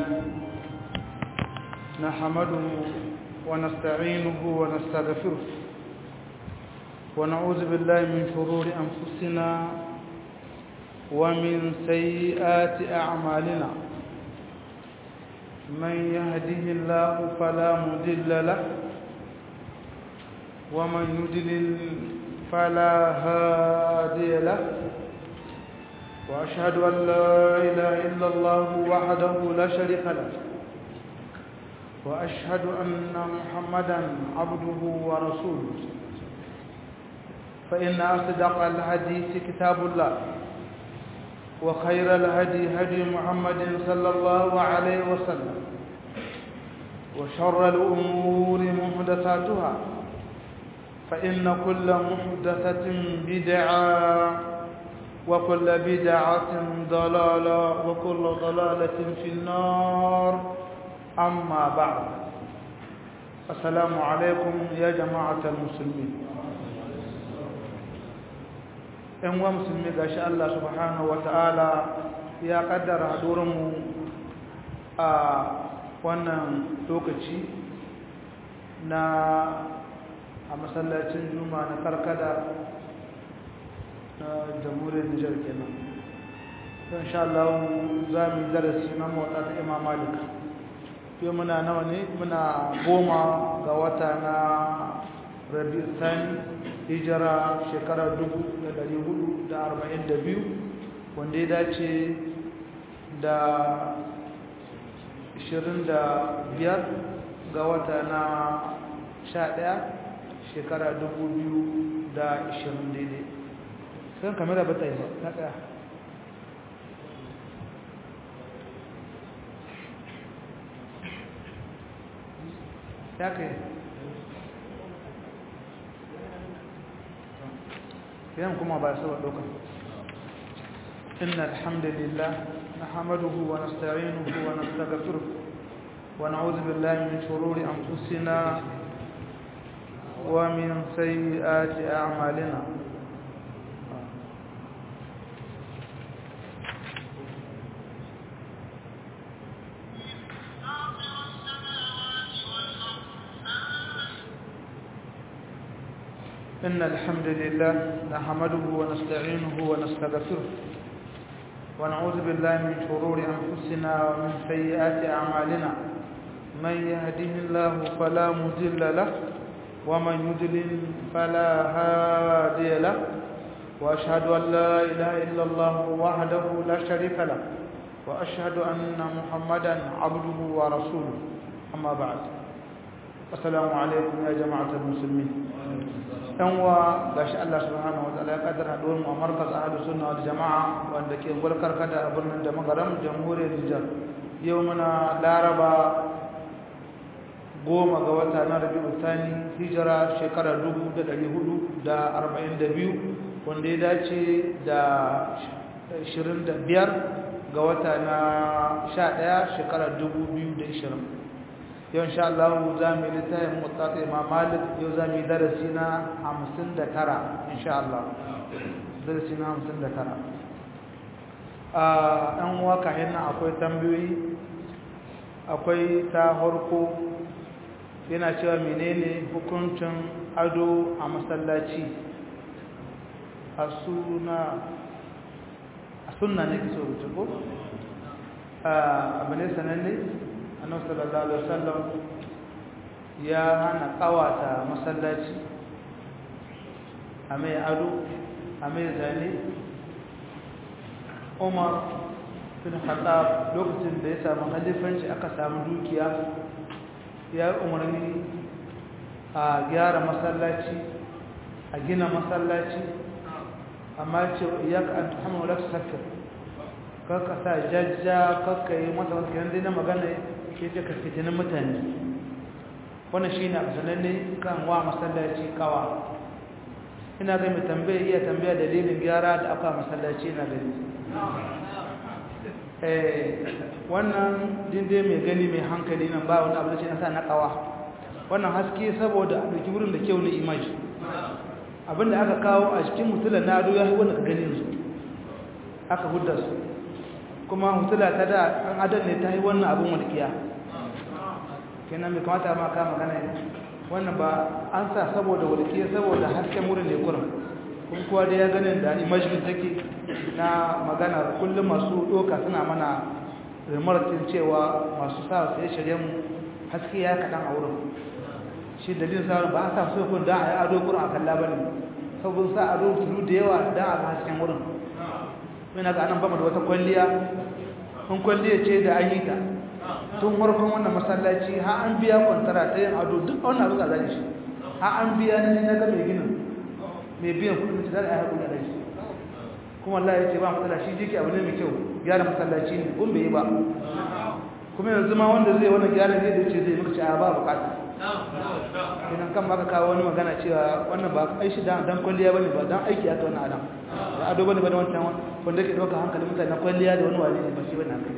نحمده ونستعينه ونستغفره ونعوذ بالله من شرور أنفسنا ومن سيئات أعمالنا من يهده الله فلا مضل له ومن يضلل فلا هادي له وأشهد أن لا إله إلا الله وحده لا شريك له وأشهد أن محمدا عبده ورسوله فإن أصدق الحديث كتاب الله وخير الهدي هدي محمد صلى الله عليه وسلم وشر الأمور محدثاتها فإن كل محدثة بدعة وكل بدعة ضلالة وكل ضلالة في النار أما بعد السلام عليكم يا جماعة المسلمين إن ومسلمي قاشاء الله سبحانه وتعالى يا قدر هدورم وانا توقتي نا مسلاتين جمعة نكركدا jamhuriyar Nijar kenan insha Allah za mu darasi na motsa ta Imam Malik yau muna nawa ne muna 10 ga wata na Rabiul Thani hijira shekarar 1442 wanda ya dace da 25 ga wata na 11 shekara 2020 daidai kan kamera ba ta yi ba na ɗaya ya kai yan kuma ba su ba ɗauka inna alhamdulillah nahmaduhu wa nasta'inuhu wa nastaghfiruh wa na'udhu billahi min shururi anfusina wa min sayyiati a'malina إن الحمد لله نحمده ونستعينه ونستغفره ونعوذ بالله من شرور أنفسنا ومن سيئات أعمالنا من يهده الله فلا مضل له ومن يضلل فلا هادي له وأشهد أن لا إله إلا الله وحده لا شريك له وأشهد أن محمدا عبده ورسوله أما بعد السلام عليكم يا جماعة المسلمين yan wa gashi Allah subhanahu wataala ya kaddara haduwar mu a markaz ahlus sunna wal jamaa wanda ke gurkar kada a birnin da magaram jamhuriyar Nijar yau muna laraba 10 ga wata na Rabiul Thani hijira shekara 1442 wanda ya dace da 25 ga wata na 11 shekara 2020 yau insha Allah za mu yi littafin Muwatta Imam Malik yau za mu yi darasi na 59 insha Allah darasi na 59 ɗan uwa kayan nan akwai tambayoyi akwai ta harko yana cewa menene hukuncin ado a masallaci a sunna ne ke so rubuta ko abu ne sananne annabi sallallahu alaihi wasallam ya hana kawata masallaci a mai ado a mai zane Umar bin Khattab lokacin da ya samu halifanci aka samu dukiya ya umarni a gyara masallaci a gina masallaci amma ce iyaka an tuhamu la tusakkir kaka sa jajja kaka yi masa wasu kiran dai na magana ke ce karkatinin mutane wannan shi ne a sananne kan wa masallaci kawa ina ga mai tambaya iya tambaya dalilin gyara da aka masallaci na gani wannan dinde mai gani mai hankali nan ba wani abu da ce na sa na kawa wannan haske saboda a ɗauki wurin da kyau na image abinda aka kawo a cikin mutulan na ado ya yi wanda ka gani yanzu aka hudda su kuma hutula ta da an adam ne ta yi wannan abin walƙiya kenan mai kamata ma ka magana wannan ba an sa saboda walƙiya saboda hasken wurin ne kurin kun kuwa da ya ganin da imajin take na magana kullum masu doka suna mana remarkin cewa masu sa su ya shirye mu haske ya kaɗan a wurin shi dalilin sa ba a sa su kun da a yi ado kurin a kalla ba ne saboda sa ado tulu da yawa don a ga hasken wurin mai ga anan bama da wata kwalliya in kwalliya ce da an yi ta tun farkon wannan masallaci ha an biya kwantara ta yin ado duk wannan abu zai shi ha an biya ne na ga mai ginin mai biyan kudin da ya haƙu da shi kuma Allah ya ce ba matsala shi jiki abu ne mai kyau gyara masallaci ne kun bai yi ba kuma yanzu ma wanda zai wani gyara ne da ce zai maka ce a ba bukata idan kan baka kawo wani magana cewa wannan ba aishi dan kwalliya bane ba dan aiki aka wani adam da ado bane bane wancan wanda ke dauka hankalin mutane na kwalliya da wani wani ne ba shi bane kai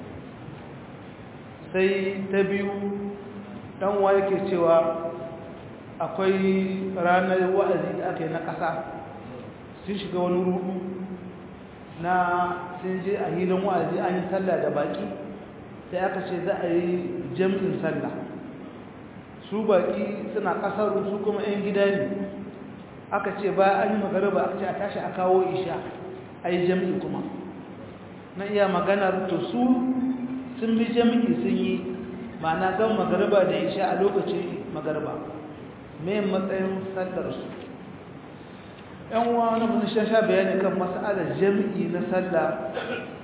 sai ta biyu dan wa yake cewa akwai ranar wa'azi da aka yi na ƙasa sun shiga wani rudu na sun je a hilin wa'azi an yi sallah da baki sai aka ce za a yi jam'in sallah su baki suna ƙasar su kuma 'yan gida ne aka ce ba an yi magariba aka ce a tashi a kawo isha a yi jam'i kuma na iya maganar to su sun bi jam'i sun yi ma'ana gan magariba da isha a lokacin magariba mai matsayin sallarsu ‘yan uwa na mun sha bayani kan mas'alar jami'i na sallah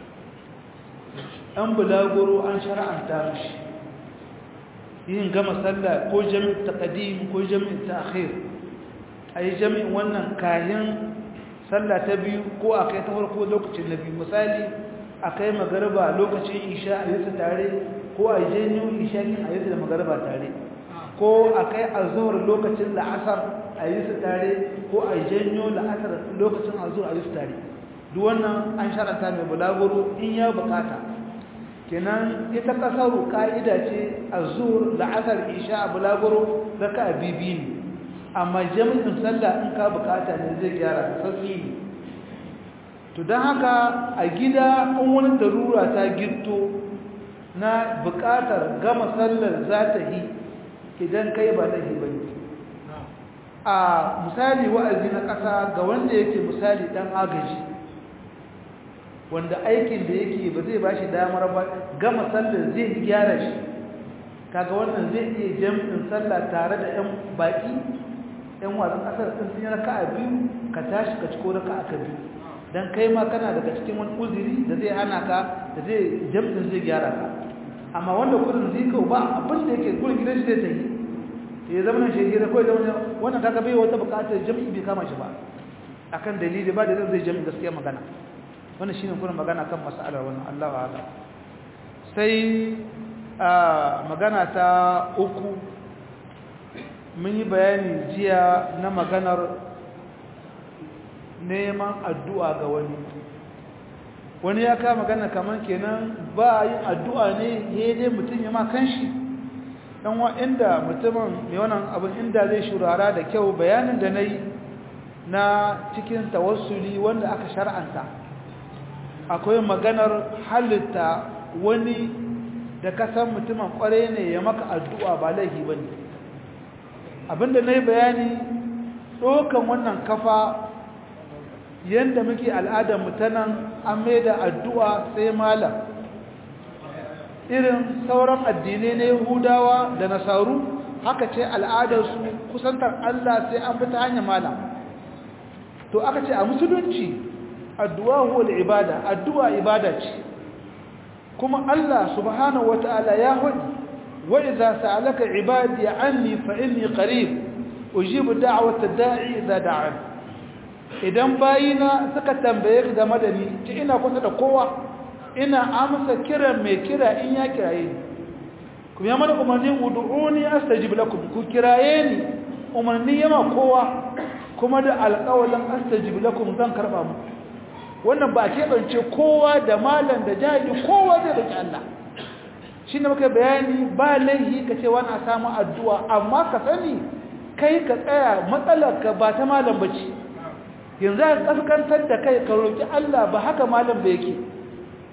‘yan bulaguro an shara'anta mashi yin gama sallah ko jami'in taqdim ko jami'in ta'khir a yi jami'in wannan kayan sallah ta biyu ko a kai ta farko lokacin na biyu misali a kai magariba lokacin isha a yi su tare ko a yi janyo isha yin a yi su da magariba tare ko a kai azuhur lokacin la'asar a yi su tare ko a janyo la'asar lokacin azuhur a yi su tare duk wannan an sharanta mai bulaguro in ya bukata kenan ita kasaru ka'ida ce azuhur la'asar isha a bulaguro raka a bibi ne amma jami'in sallah in ka bukata ne zai gyara sauki ne to don haka a gida in wani darura ta gitto na bukatar gama sallar za ta yi idan kai ba laifi ba ne a misali wa'azi na ƙasa ga wanda yake misali ɗan agaji wanda aikin da yake ba zai ba shi damar ba gama sallar zai gyara shi kaga wannan zai iya jam'in sallah tare da 'yan baƙi 'yan wasan ƙasar ɗin sun yi raka a biyu ka tashi ka ciko raka aka biyu don kai ma kana daga cikin wani uzuri da zai hana ka da zai jam'in zai gyara ka amma wanda kudin zai kawo ba abin da yake gurin gidan shi zai ta yi ya zama nan shehira kawai zama wannan kaga bai wata bukatar jami'i bai kama shi ba akan dalili ba da zai jami'i gaskiya magana wannan shine kuma magana kan mas'alar wannan Allah wa'ala sai magana ta uku mun yi bayani jiya na maganar neman addu'a ga wani ya kama magana kamar kenan ba yin addu'a ne dai mutum ya ma kanshi dan wa inda mutumin mai wannan abin inda zai shurara da kyau bayanin da nayi na cikin tawassuli wanda aka shar'anta akwai maganar halitta wani da kasan mutumin kware ne ya maka addu'a ba laifi bane abinda nayi bayani dokan wannan kafa yanda muke al'adar mutanen an maida addu'a sai malam irin sauran addinai na Yahudawa da Nasaru haka ce al'adarsu kusantar Allah sai an bi ta hanyar malam to aka ce a musulunci addu'a huwa ibada addu'a ibada ce kuma Allah subhanahu wataala ya hudi wa idza sa'alaka ibadi anni fa inni qarib ujibu da'wata da'i idza da'an idan bayina suka tambaye ka game da ni ce ina kusa da kowa ina amsa kiran mai kira in ya kiraye ni kuma ya mana umarni ud'uni astajib lakum ku kiraye ni umarni yama kowa kuma da alƙawalin astajib lakum zan karba mu wannan ba ke bance kowa da malam da jahili kowa zai roki Allah shine muka bayani ba laihi kace wani a samu addu'a amma ka sani kai ka tsaya matsalarka ba ta malam bace yanzu ka kaskantar da kai ka roki Allah ba haka malam ba yake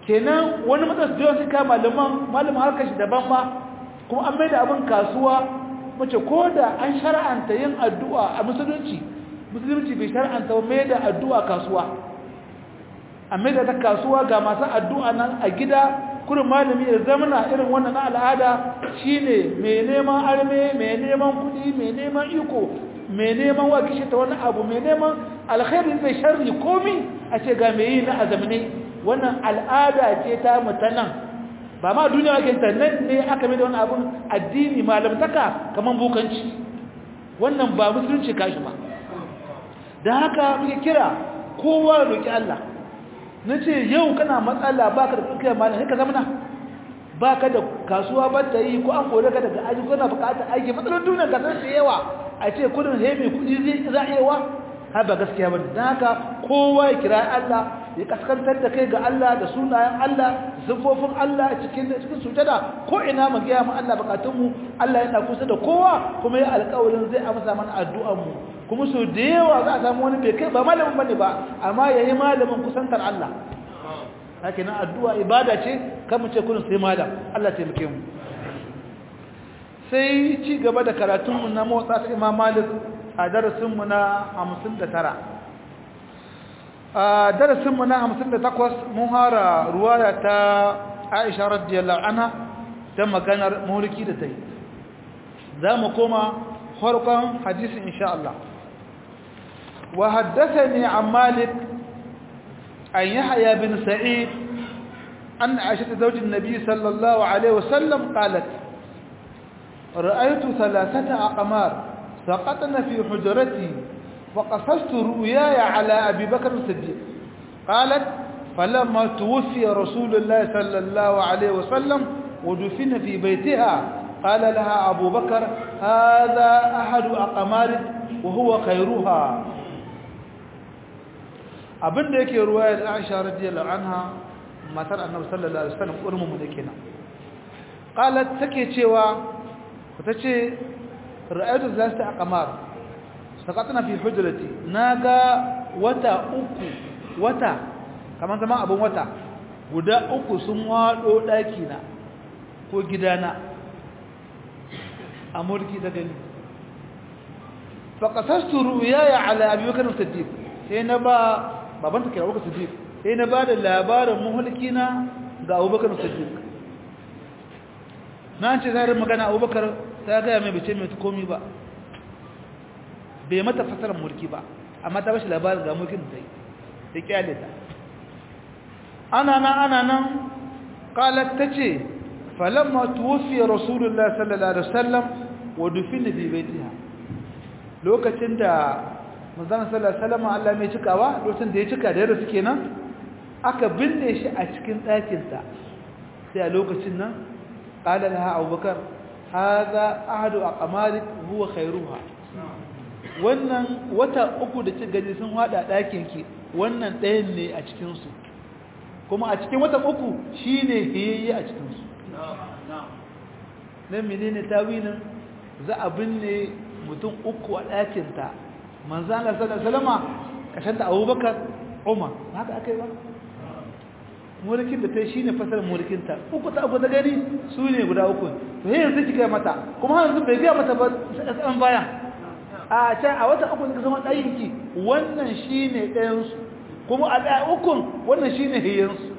kenan wani matsalar da suka malaman harkar shi daban ma kuma an mai da abin kasuwa mace ko da an shar'anta yin addu'a a musulunci bai shar'anta mai da addu'a kasuwa a mai da ta kasuwa ga masu addu'a nan a gida kurin malami ya zamana irin wannan al'ada shine mai neman arme mai neman kudi mai neman iko mai neman wakishi ta wani abu mai neman alkhairi mai sharri komi a ce ga mai yi na azamne wannan al'ada ce ta mutanen ba ma duniya wake ta nan ne aka mai da wani abun addini malamtaka kamar bukanci wannan ba musulunci kashi ba da haka muke kira kowa ya roki Allah na ce yau kana matsala baka da dukkan malam sai ka zamana baka da kasuwa ba ta yi ko an kore ka daga aji ko na bukatar aiki matsalar duniya ga san yawa a ce kudin hemi kudi zai za a yawa har ba gaskiya bane dan haka kowa ya kira Allah ya kaskantar da kai ga Allah da sunayen Allah sifofin Allah cikin sujada ko ina mu ga mu Allah bukatun mu Allah yana kusa da kowa kuma ya alƙawarin zai amsa mana addu'an mu kuma so da yawa za a samu wani bai kai ba malamin bane ba amma yayi malamin kusantar Allah haka nan addu'a ibada ce kan mu ce kullun sai malam Allah ya taimake mu sai ci gaba da karatun mu na motsa ta Imam Malik a darasin mu na 59 a darasin mu na 58 mun hara ruwaya ta Aisha radiyallahu anha ta maganar mulki da tai zamu koma farkon hadisi insha Allah وحدثني عن مالك عن يحيى بن سعيد أن عائشة زوج النبي صلى الله عليه وسلم قالت رأيت 3 أقمار سقطن في حجرتي فقصصت رؤياي على أبي بكر الصديق قالت فلما توفي رسول الله صلى الله عليه وسلم ودفن في بيتها قال لها أبو بكر هذا أحد أقمارك وهو خيرها abinda yake ruwayar Aisha radiyallahu anha matar Annabi sallallahu alaihi wasallam urmu mu dake nan qalat take cewa tace ra'aytu zasta aqmar saqatna fi hujrati naga wata kaman zaman abun wata guda uku sun wado daki na ko gidana amurki da gani fa qasastu ru'yaya ala abi bakr as-siddiq sai na ba babanta kira Abubakar Siddiq sai na bada labarin muhulkina ga Abubakar Siddiq na ce zarin magana Abubakar ta ga mai bace mai komi ba bai mata fasarar mulki ba amma ta bashi labarin ga mulkin da ta kyale ta ana nan qalat tace falamma tuwfi rasulullah sallallahu alaihi wasallam wa dufina bi baitiha lokacin da manzon sallallahu alaihi wasallam Allah mai cikawa lokacin da ya cika da yaro suke nan aka binne shi a cikin ɗakin ta sai a lokacin nan qala laha abubakar hadha ahadu aqmarik huwa khairuha wannan wata uku da ci gani sun hada ɗakin ki wannan ɗayan ne a cikin su kuma a cikin wata uku shine hiyayye a cikin su nan menene tawilin za a binne mutum uku a ɗakin ta manzo Allah sallallahu alaihi wasallam kashin da Abubakar Umar haka akai ba mulkin da tai shine fasar mulkin ta uku ta uku da gani su ne guda uku to yanzu kike mata kuma yanzu bai ga mata ba san baya a ta a wata uku da zama dayin ki wannan shine ɗayan su kuma a ɗaya ukun wannan shine hiyan su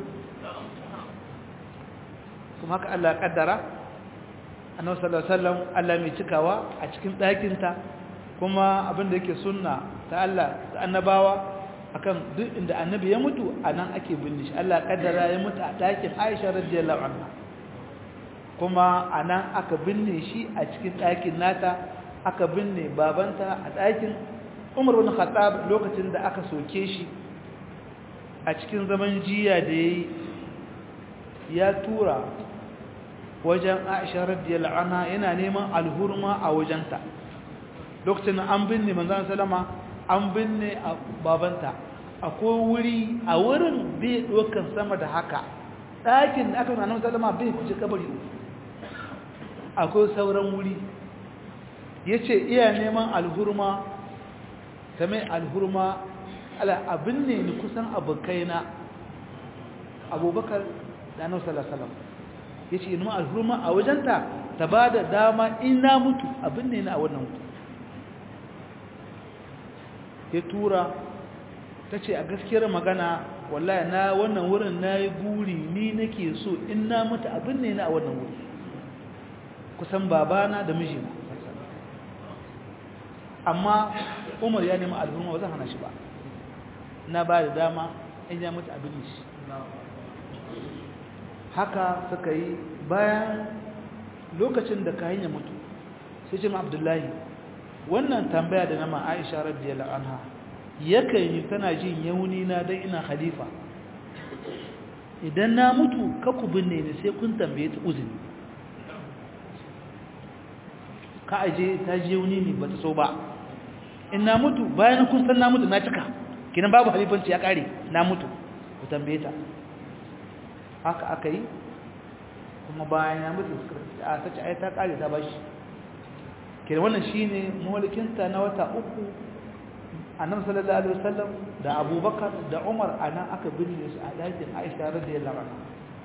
kuma haka Allah ya kaddara Annabi sallallahu alaihi wasallam Allah mai cikawa a cikin ɗakin ta kuma abin da yake sunna ta Allah da annabawa akan duk inda annabi ya mutu anan ake binne shi Allah kaddara ya mutu a ɗakin Aisha radiyallahu anha kuma anan aka binne shi a cikin ɗakin nata aka binne babanta a ɗakin Umar bin Khattab lokacin da aka soke shi a cikin zaman jiya da yayi ya tura wajen Aisha radiyallahu anha yana neman alhurma a wajenta lokacin an binne manzon sallama an binne babanta akwai wuri a wurin bai dokan sama da haka ɗakin da aka nuna sallama bai kuce kabari akwai sauran wuri yace iya neman alhurma kamar alhurma ala abin ne ni kusan abokaina Abubakar da Annabi sallallahu alaihi wasallam yace in ma alhurma a wajenta ta bada dama in na mutu abin ne na a wannan mutu ya tura tace a gaskiyar magana wallahi na wannan wurin nayi guri ni nake so in na mutu abin ne na a wannan wuri kusan babana da mijina amma Umar ya nemi alhurma ba zan hana shi ba na ba da dama in ya mutu abin shi haka suka yi bayan lokacin da kayan ya mutu sai ce ma Abdullahi wannan tambaya da nama Aisha radiyallahu anha yakan yi tana jin yauni na dan ina khalifa idan na mutu ka ku binne ni sai kun tambaye ta uzuri ka aje ta ji yauni ne bata so ba in na mutu bayan kun san na mutu na cika kinan babu halifanci ya kare na mutu ku tambaye ta haka aka yi kuma bayan ya mutu a sace ai ta kare ta bashi kinan wannan shine mulkinta na wata uku annabi sallallahu alaihi wasallam da Abubakar da Umar ana aka binne su a dakin Aisha radiyallahu anha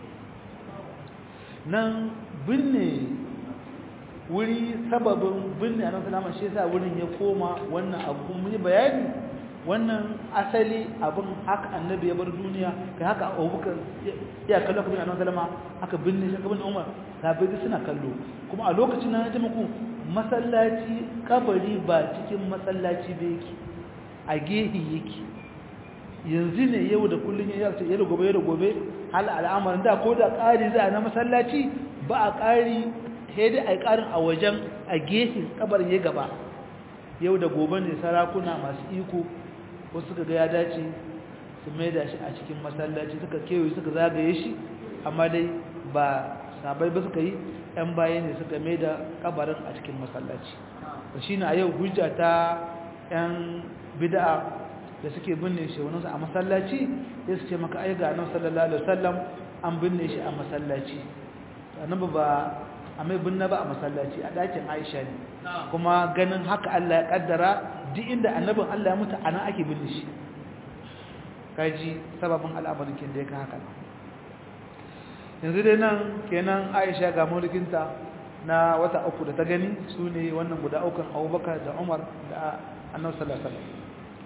nan binne wuri sababin binne annabi sallallahu alaihi wasallam shi yasa wurin ya koma wannan abu mun yi bayani wannan asali abin haka annabi ya bar duniya kai haka Abubakar ya kallo kabin annabi sallama haka binne shi kabin Umar sabai suna kallo kuma a lokacin nan ya muku masallaci kabari ba cikin masallaci ba yake a gehi yake yanzu ne yau da kullun ya ce yau da gobe hal al'amarin da ko da ƙari za na masallaci ba a ƙari sai dai a ƙarin a wajen a gehin kabarin ya gaba yau da gobe ne sarakuna masu iko ko suka ga ya dace su maida shi a cikin masallaci suka kewaye suka zagaye shi amma dai ba sabai ba suka yi ɗan baya ne suka maida kabarin a cikin masallaci shi ne a yau hujja ta ‘yan bid'a da suke binne shi wani a masallaci ya su ce maka ai ga annabi sallallahu alaihi wasallam an binne shi a masallaci annabi ba a mai binne ba a masallaci a ɗakin Aisha ne kuma ganin haka Allah ya kaddara duk inda annabin Allah ya mutu ana ake binne shi kaji sababin al'amarin kin da yake haka yanzu dai nan kenan Aisha ga mulkinta na wata uku da ta gani sune wannan guda uku Abubakar da Umar da Annabi sallallahu alaihi wasallam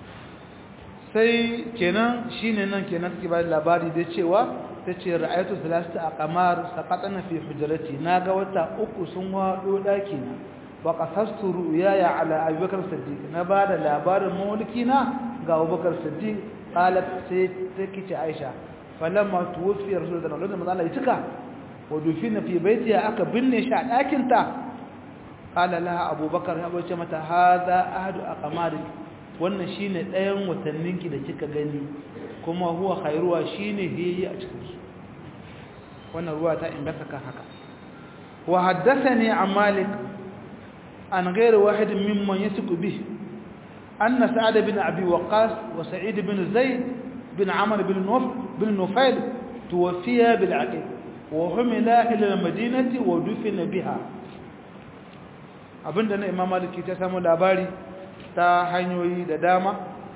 sai kenan shine nan kenan take ba labari da cewa tace ra'aytu thalathata aqmar saqatna fi hujrati naga wata uku sun wado daki na wa qasastu ru'yaya ala Abubakar Siddiq na bada labarin mulkina ga Abubakar Siddiq qalat sai take ce Aisha falamma tuwfi rasulullahi sallallahu alaihi wasallam ya cika wa dufina fi baitiha aka binne shi a dakin ta qala laha Abubakar ya bace mata hadha ahadu aqmari wannan shine ɗayan watanninki da kika gani kuma huwa khairuwa shine hiyi a cikin su wannan ruwa ta inganta kan haka wa haddathani an Malik an ghayr wahid mimman yasiku bih anna Sa'd bin Abi Waqqas wa Sa'id bin Zayd bin Amr bin Nufail tuwfiya bil Aqiq wa humila ila al-Madinati wa dufina biha abinda na Imam Malik ta samu labari ta hanyoyi da dama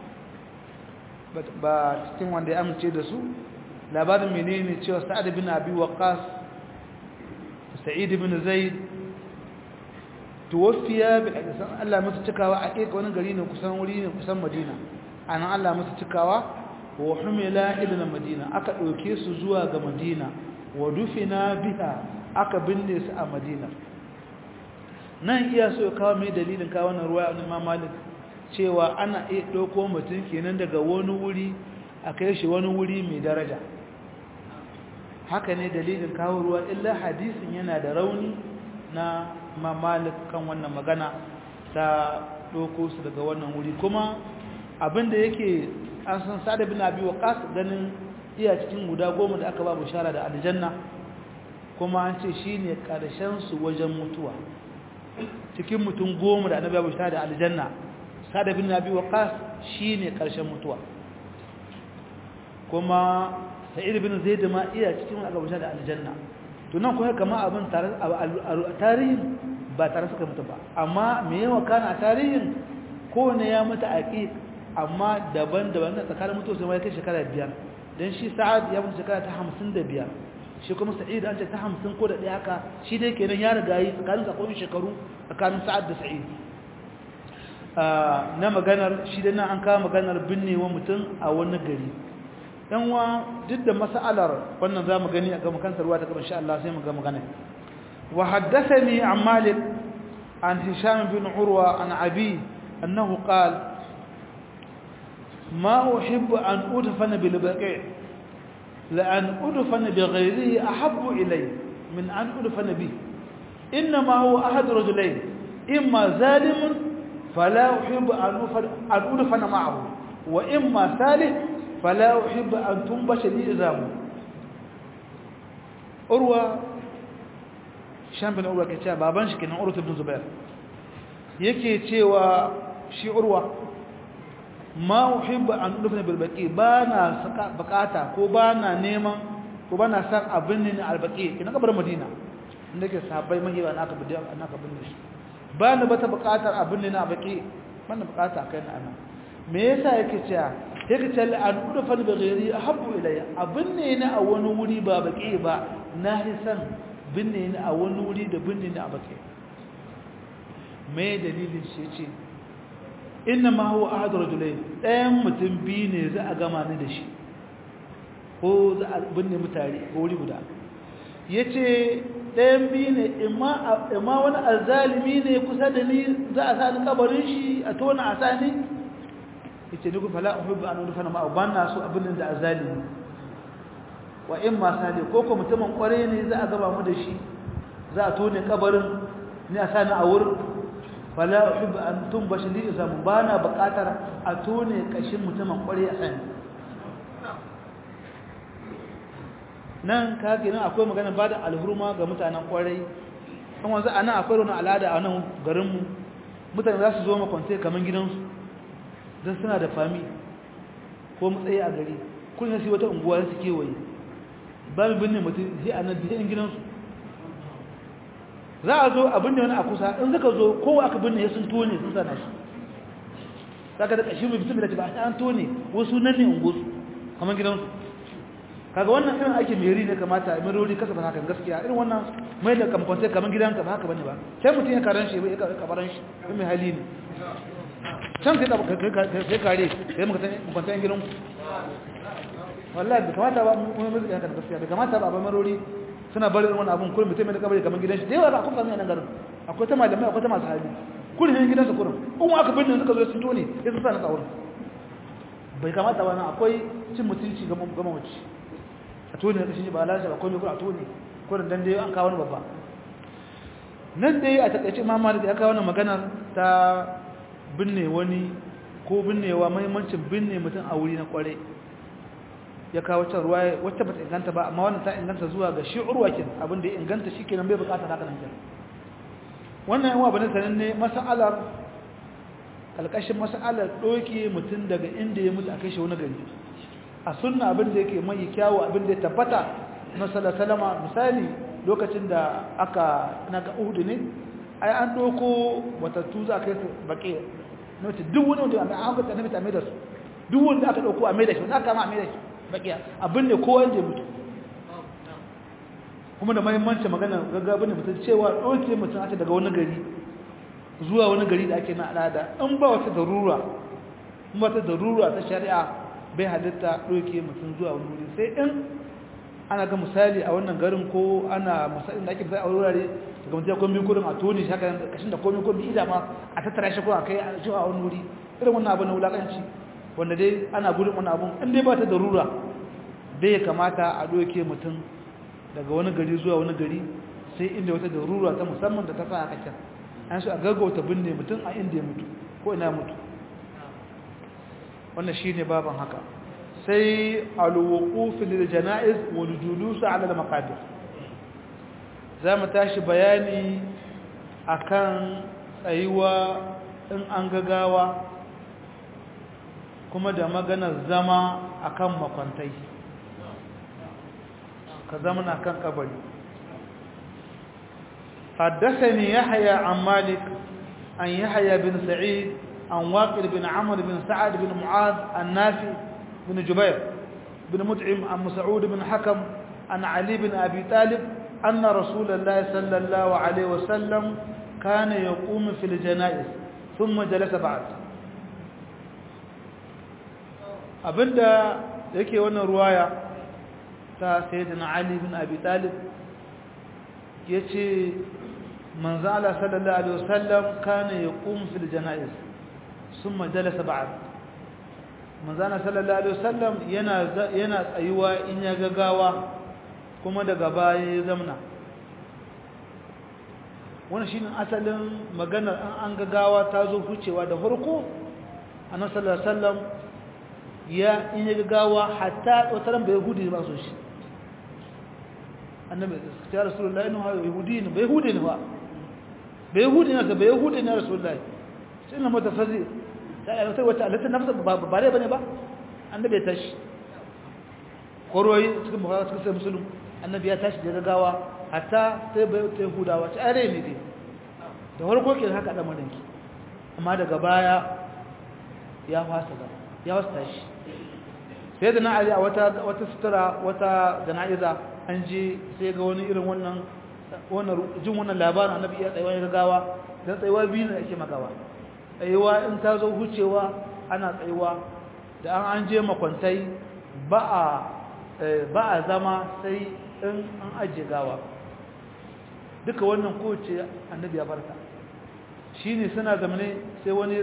ba cikin wanda ya amince da su labarin menene cewa Sa'ad bin Abi Waqqas Sa'id bin Zaid tuwafiya bil Aqsa Allah musu cikawa a kai wani gari ne kusan wuri ne kusan Madina anan Allah musu cikawa wa humila ila Madina aka dauke su zuwa ga Madina wa dufina biha aka binne su a Madina nan iya so kawo mai dalilin kawo wannan ruwa Imam Malik cewa ana iya dauko mutum kenan daga wani wuri a kai shi wani wuri mai daraja haka ne dalilin kawo ruwa illa hadisin yana da rauni na Imam Malik kan wannan magana ta dauko su daga wannan wuri kuma abinda yake an san Sa'd bin Abi Waqqas ganin iya cikin guda 10 da aka ba bushara da aljanna kuma an ce shine karshen su wajen mutuwa cikin mutum 10 da annabi ya bushara da aljanna Sa'd bin Abi Waqqas shine karshen mutuwa kuma Sa'id bin Zaid ma iya cikin aka bushara da aljanna to nan kuma kamar abin tarihin ba tare suka mutu ba amma me yawa kana tarihin ko ne ya mutu aqiq amma daban-daban na tsakanin mutuwa sai mai kai shekara 5 dan shi sa'ad ya mutu shekara ta 55 shi kuma sa'id an ce ta 50 ko da ɗaya haka shi dai kenan ya riga yi tsakanin sakon shekaru tsakanin sa'ad da sa'id na maganar shi da nan an kawo maganar binnewa mutum a wani gari dan wa duk da mas'alar wannan zamu gani a gaba kansa ruwa ta gaba insha Allah sai mu ga magana wa haddathani an malik an hisham bin urwa an abi annahu qala ما أحب أن أدفن بالبقيع لأن أدفن بغيره أحب إلي من أن أدفن به إنما هو أحد رجلين إما ظالم فلا أحب أن أدفن معه وإما صالح فلا أحب أن تنبش لي إزامه أروى شام بن أروى كتاب بابنش كنا أروى بن زبير يكي تيوى شي أروى ma uhibbu an udfana bil baqi bana saka bakata ko bana neman ko bana san abin ne al baqi kina kabar madina inda ke sahabbai mahiwa naka bidiya naka bin shi bana bata bukatar abin ne na baqi bana bukata kai na ana me yasa yake cewa yake cewa an udfana bi ghairi ahabbu ilayya abin ne a wani wuri ba baqi ba na hisan bin ne a wani wuri da bin ne a baqi me dalilin shi yace innama huwa ahad rajulain ɗayan mutum biyu ne za a gama ni da shi ko za a binne mutare ko wuri guda yace ɗayan biyu ne imma wani azzalimi ne kusa da ni za a sani kabarin shi a tona a sani yace ni ku fala uhibbu an udfana ma banna su abin da azzalimi wa imma sali ko ko mutumin kware ne za a gaba mu da shi za a tone kabarin ni a sani a wurin fala uhibbu an tunbashi li izam bana buƙatar a tone kashin mutumin ƙware a sani nan kage nan akwai magana bada alhurma ga mutanen ƙware kuma za ana akwai wani al'ada a nan garin mu mutane za su zo makwance kaman gidansu dan suna da fami ko matsayi a gari kullun sai wata unguwa su kewaye babu binne mutum sai a nan gidansu za a zo abin da wani a kusa in suka zo kowa aka binne ya sun tone sun sana shi saka da kashi mai bitin da ba an tone wasu nan ne ungosu kamar gidansu kaga wannan irin ake meri ne kamata a merori kasa ba haka gaskiya irin wannan mai da kamfantai kamar gidanka ba haka bane ba sai mutum ya karan shi ya kabaran shi mai hali ne can sai kare sai muka tani kamfantai gidanku wallahi da kamata ba mu mai haka gaskiya da kamata ba merori suna bari wani abun kullum mutum mai kabari kamar gidan shi da yawa ba kuma nan garin akwai ta malamai akwai ta masu hali kullum ne gidansa kullum in aka binne suka zo sun tone sai su sa na tsawon bai kamata ba nan akwai cin mutunci ga mamaci a tone da shi ba lafiya ba komai a tone kullum dan dai an kawo wani babba nan dai a takaice Imam Malik ya kawo wannan magana ta binne wani ko binnewa muhimmancin binne mutum a wuri na kware ya kawo ta ruwaya wacce bata inganta ba amma wannan ta inganta zuwa ga shi urwakin abin da ya inganta shikenan bai bukata haka nan wannan yawa bane sanin ne mas'alar kalkashin mas'alar doke mutun daga inda ya mutu akai shi wani gari a sunna abin da yake mai kyawu abin da ya tabbata na sallallahu misali lokacin da aka naga Uhud ne ai an doko wata tuza kai su baki ne duk wani wanda an ga annabi ta mai da su duk wanda aka dauko a mai da shi aka ma a mai da shi bakiya abin ne kowa inda ya mutu kuma da mahimmancin magana gaggabin da mutum cewa ɗauke mutum ake daga wani gari zuwa wani gari da ake na al'ada in ba wata darura ta shari'a bai halitta ɗauke mutum zuwa wani wuri sai in ana ga misali a wannan garin ko ana misali da ake misali a wurare daga mutum ya komi kudin a toni shi haka kashin da komi kudin ida ma a tattara shi ko a kai a jiwa wani wuri irin wannan abu na wulaƙanci wanda dai ana gudun wani abun in dai ba ta darura bai ya kamata a doke mutum daga wani gari zuwa wani gari sai inda wata darura ta musamman da ta sa aka can an su a gaggauta binne mutum a inda ya mutu ko ina mutu wannan shi ne baban haka sai alwuquf lil janaiz wal julus ala al maqabir za mu tashi bayani akan tsayuwa in an gagawa kuma da maganar zama akan makwantai ka zama na kan kabari حدثني يحيى عن مالك عن يحيى بن سعيد عن واقل بن عمرو بن سعد بن معاذ النافي بن جبير بن مطعم عن مسعود بن حكم عن علي بن أبي طالب أن رسول الله صلى الله عليه وسلم كان يقوم في الجنائز ثم جلس بعد. abinda yake wannan ruwaya ta sayyidina Ali bin Abi Talib yace manzo Allah sallallahu alaihi wasallam kana yaqum fil janaiz thumma jalasa ba'd. manzo Allah sallallahu alaihi wasallam yana tsayuwa in ya gagawa kuma daga baya ya zamna. wannan shine asalin maganar an gagawa ta zo hucewa da farko annabi sallallahu alaihi wasallam ya in ya gawa hatta wataran bai yahudi ba so shi annabi ya rasulullahi inna yahudi ne bai yahudi ne ba bai yahudi ne bai yahudi ne rasulullahi sai na mutafazi sai wata wata alata nafsa ba bare bane ba annabi ya tashi koroyi cikin bukhari cikin muslim annabi ya tashi da gawa hatta sai bai ta yahudawa ta are ne dai da farko ke haka da madanki amma daga baya ya fasa da ya wasa tashi sai da na ali a wata sutura wata jana'iza an je sai ga wani irin wannan jin wannan labarin annabi ya tsayuwa ya gawa dan tsayuwa biyu ne ake magawa tsayuwa in ta zo hucewa ana tsayuwa da an je makwantai ba a zama sai in an ajiye gawa duka wannan kowace annabi ya barta shine suna zamane sai wani ya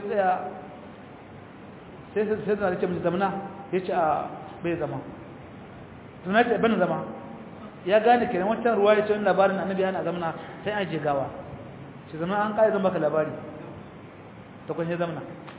tsaya sai da ce mai zamana ya ce a bai zama suna ce bane zama ya gane kenan wancan ruwa ya ce wani labarin annabi yana zamana sai an je gawa ce zama an kare zama ka labari ta kwanshe zamana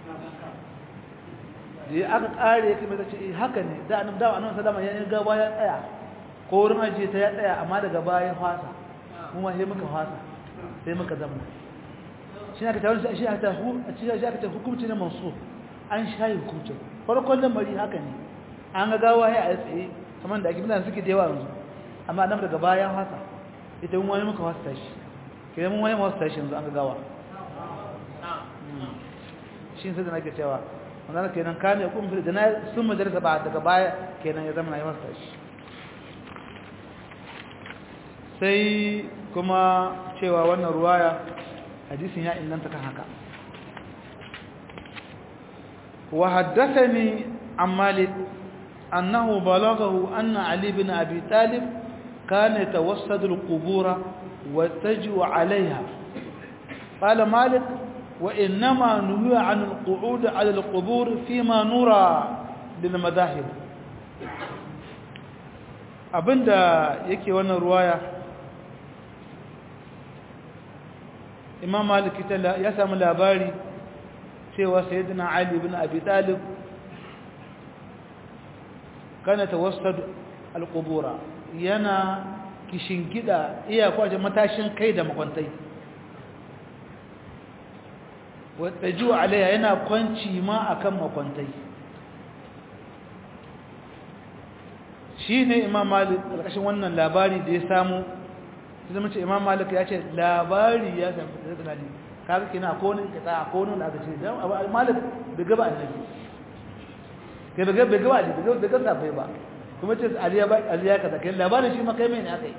da ya aka kare ya kame ta ce haka ne da annabi dawa annabi sadama ya yi gawa ya tsaya ko wurin ajiye ta ya tsaya amma daga baya ya fasa kuma sai muka fasa sai muka zamana shi aka tawar shi aka ta hukumci na mansur an shayi hukuncin farkon lamari haka ne an ga gawa ya a tsaye kamar da ake mutane suke da yawa yanzu amma nan daga bayan haka ita mun wani muka wasta shi kidan mun wani wasta shi yanzu an ga gawa shi sai da nake cewa wannan kenan kana ya kuma da na sun majalisa ba daga baya kenan ya zama na yi wasta shi sai kuma cewa wannan ruwaya hadisin ya inganta kan haka. وحدثني عن مالك أنه بلغه أن علي بن أبي طالب كان يتوسد القبور ويتجئ عليها. قال مالك وإنما نهي عن القعود على القبور فيما نرى للمذاهب. abinda yake wannan ruwaya Imam Malik ya samu labari cewa sayyidina Ali ibn Abi Talib kana tawassad al-qubura yana kishingida iya kwaje matashin kai da makwantai wataju alaiha yana kwanci ma akan makwantai shine Imam Malik alƙashin wannan labari da ya samu sai mun ce Imam Malik ya ce labari ya samu sayyidina Ali kaga kina ko ne ka ko ne da aka ce dan Malik bai gaba annabi kai bai gaba Ali bai ga sabai ba kuma ce Ali ya kaza kai labarin shi ma kai mai ne akai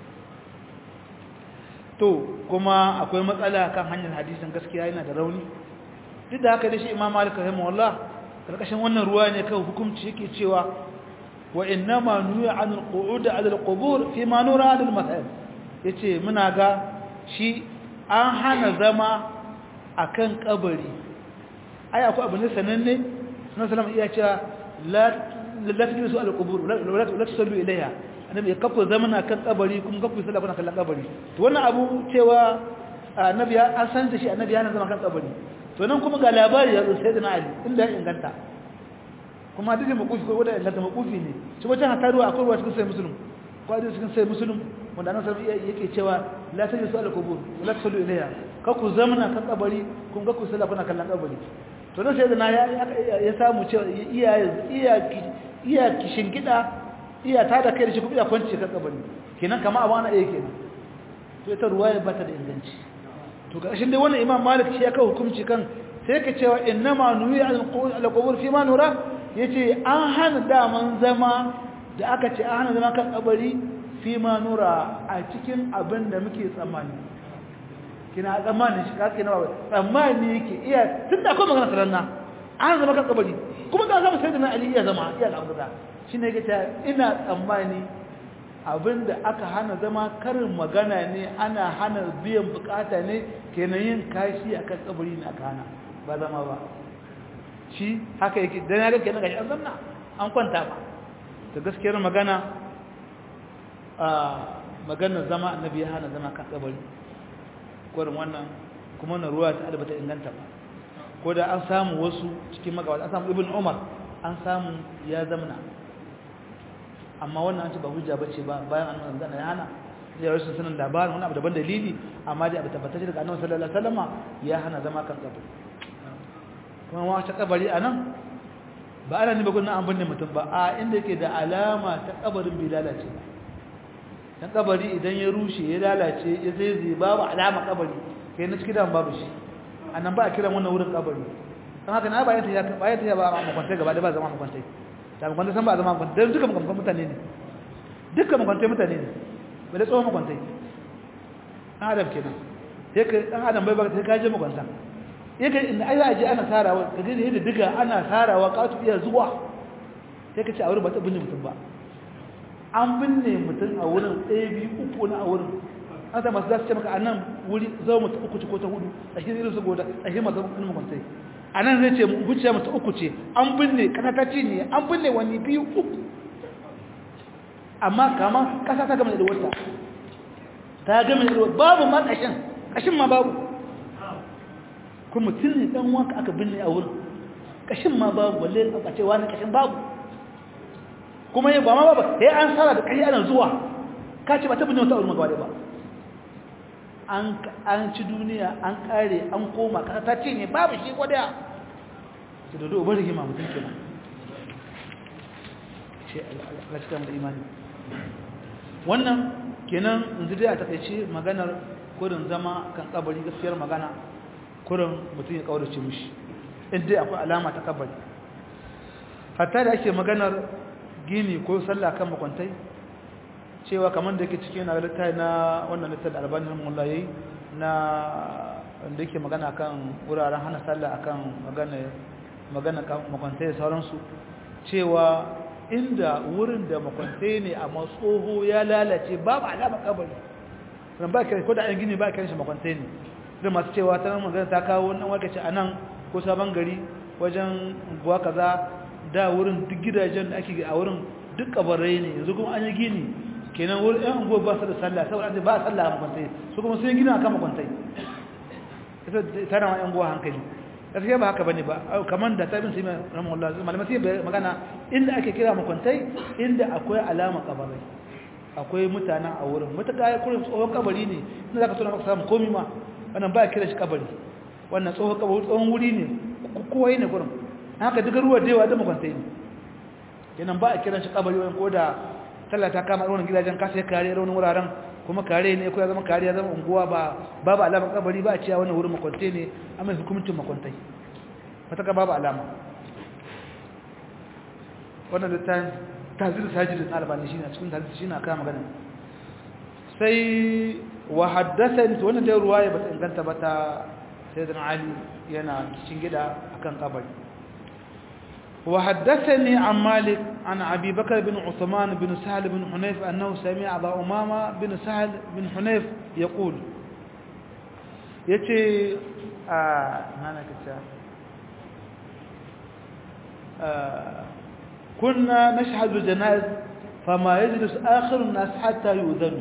to kuma akwai matsala kan hanyar hadisin gaskiya yana da rauni duk da haka da shi Imam Malik rahimahullah karkashin wannan ruwa ne kai hukunci yake cewa wa innama nuya an alqu'ud ala alqubur fi ma nura al-mas'al yace muna ga shi an hana zama akan kabari ai akwai abu ne sananne sunan sallama iya cewa la tajlisu al-qubur la tusallu ilayha annabi kafu zamana kan kabari kuma kafu sallah kuna kallon kabari to wannan abu cewa annabi an san da shi annabi yana zama kan kabari to nan kuma ga labari ya zo sayyidina Ali inda ya inganta kuma hadisi makufi ko wanda inganta makufi ne shi wata hataruwa akwai ruwa cikin sai muslim ko hadisi cikin sai muslim wanda annabi sallallahu yake cewa la tajlisu al-qubur la tusallu ilayha kafu zamana kan kabari kuma kafu sallah kuna kallon kabari to nan sayyidina ya samu cewa iya kishin gida iya ta da kai da shi kuma iya kwanci kan kabari kenan kama abu ana kenan to ita ruwaya ba ta da inganci to ga shin dai wannan Imam Malik shi ya kawo hukunci kan sai ka cewa innama nuyi al-qubur fi ma nura yace an hana daman zama da aka ce an hana zama kan kabari fi ma nura a cikin abin da muke tsammani kina tsammani shi kake na tsammani yake iya tunda akwai magana salanna an zama kan kabari kuma ga zama sai da na ali iya zama iya da abuda shine yake ta ina tsammani abinda aka hana zama karin magana ne ana hana biyan bukata ne kenan yin kashi akan kabari ne aka hana ba zama ba shi haka yake dan ya ga kenan gashi an zanna an kwanta ba to gaskiyar magana maganar zama annabi ya hana zama kan kabari kurin wannan kuma na ruwa ta albata inganta ba ko da an samu wasu cikin magabata an samu ibn umar an samu ya zamna amma wannan an ce ba hujja bace ba bayan annabi zana ya hana ya rasu sanin labarin wani abu daban dalili amma dai abu tabbatacce daga annabi sallallahu alaihi wasallama ya hana zama kan kabari kuma wata kabari anan ba ana ni ba kunna an binne mutum ba a inda yake da alama ta kabarin bai lalace ba dan kabari idan ya rushe ya lalace ya zai babu alama kabari kai na cikin dan babu shi annan ba a kiran wannan wurin kabari dan haka na bayan ta ya ba makwantai gaba da ba zama makwantai da makwantai san ba zama makwantai dan duka makwantai mutane ne duka makwantai mutane ne bai da tsohon makwantai dan adam kenan sai ka dan adam bai ba sai ka je makwanta yake inda ai za a je ana sarawa kaje da yadda diga ana sarawa ka tu iya zuwa sai ka ce a wurin ba ta binne mutum ba an binne mutum a wurin 1 2 3 na a wurin an ta masu za su ce maka a nan wuri zama mutu 3 ce ko ta 4 a shi irin su goda a shi masu ilimin kwantai a nan zai ce wuce mutu 3 ce an binne kasa ta ci ne an binne wani 2 3 amma kama kasa ta gama da wata ta gama da wata babu ma kashin ma babu kuma mutum ne dan wanka aka binne a wurin kashin ma babu balle a ce wani kashin babu kuma yi ba ma babu sai an sara da kai ana zuwa ka ce ba ta binne wata wurin magana ba an ci duniya an kare an koma kasa ta ce ne babu shi gwada su dodo bari hima mutum kenan ce Allah cikin da imani wannan kenan yanzu dai a takaice maganar kurin zama kan kabari gaskiyar magana kurin mutum ya kaurace mushi inda akwai alama ta kabari hatta da ake maganar gini ko sallah kan makwantai cewa kamar da yake cikin na littafi na wannan littafi da albanin mullahi na wanda yake magana kan wuraren hana sallah akan magana kan makwantai da sauransu cewa inda wurin da makwantai ne a tsoho ya lalace babu alama kabari ran ba kai ko da an gini ba kai shi makwantai ne da masu cewa ta nan magana ta kawo wannan wakaci a nan ko sabon gari wajen guwa kaza da wurin duk gidajen da ake a wurin duk kabarai ne yanzu kuma an yi gini kenan wurin ɗan unguwa ba su da sallah saboda an ce ba sallah a makwantai su kuma sun gina kan makwantai ita tana ma ɗan unguwa hankali gaskiya ba haka bane ba kamar da tabin sai rahimahullah malamai sai magana inda ake kira makwantai inda akwai alama kabarai akwai mutanen a wurin mutaka ya kurin tsohon kabari ne inda zaka tona maka samu komi ma wannan ba kira shi kabari wannan tsohon kabari tsohon wuri ne kowa ne gurin haka duka ruwa da yawa da makwantai ne kenan ba a kiran shi kabari wani ko da sallah ta kama irin gidajen kasa ya kare irin wuraren kuma kare ne ko ya zama kare ya zama unguwa ba babu alamar kabari ba a cewa wannan wurin makwantai ne amma hukuncin makwantai mutaka babu alama wannan da tazir sajid al-albani shine a cikin tazir shine aka magana sai wa haddathani wannan da ruwaya bata inganta ba ta sayyidina ali yana cikin gida akan kabari wa haddathani an malik an abi bakr bin uthman bin sahl bin hunayf annahu sami'a aba umama bin sahl bin hunayf yaqul yace nana kace كنا نشهد الجنائز فما يجلس آخر الناس حتى يؤذن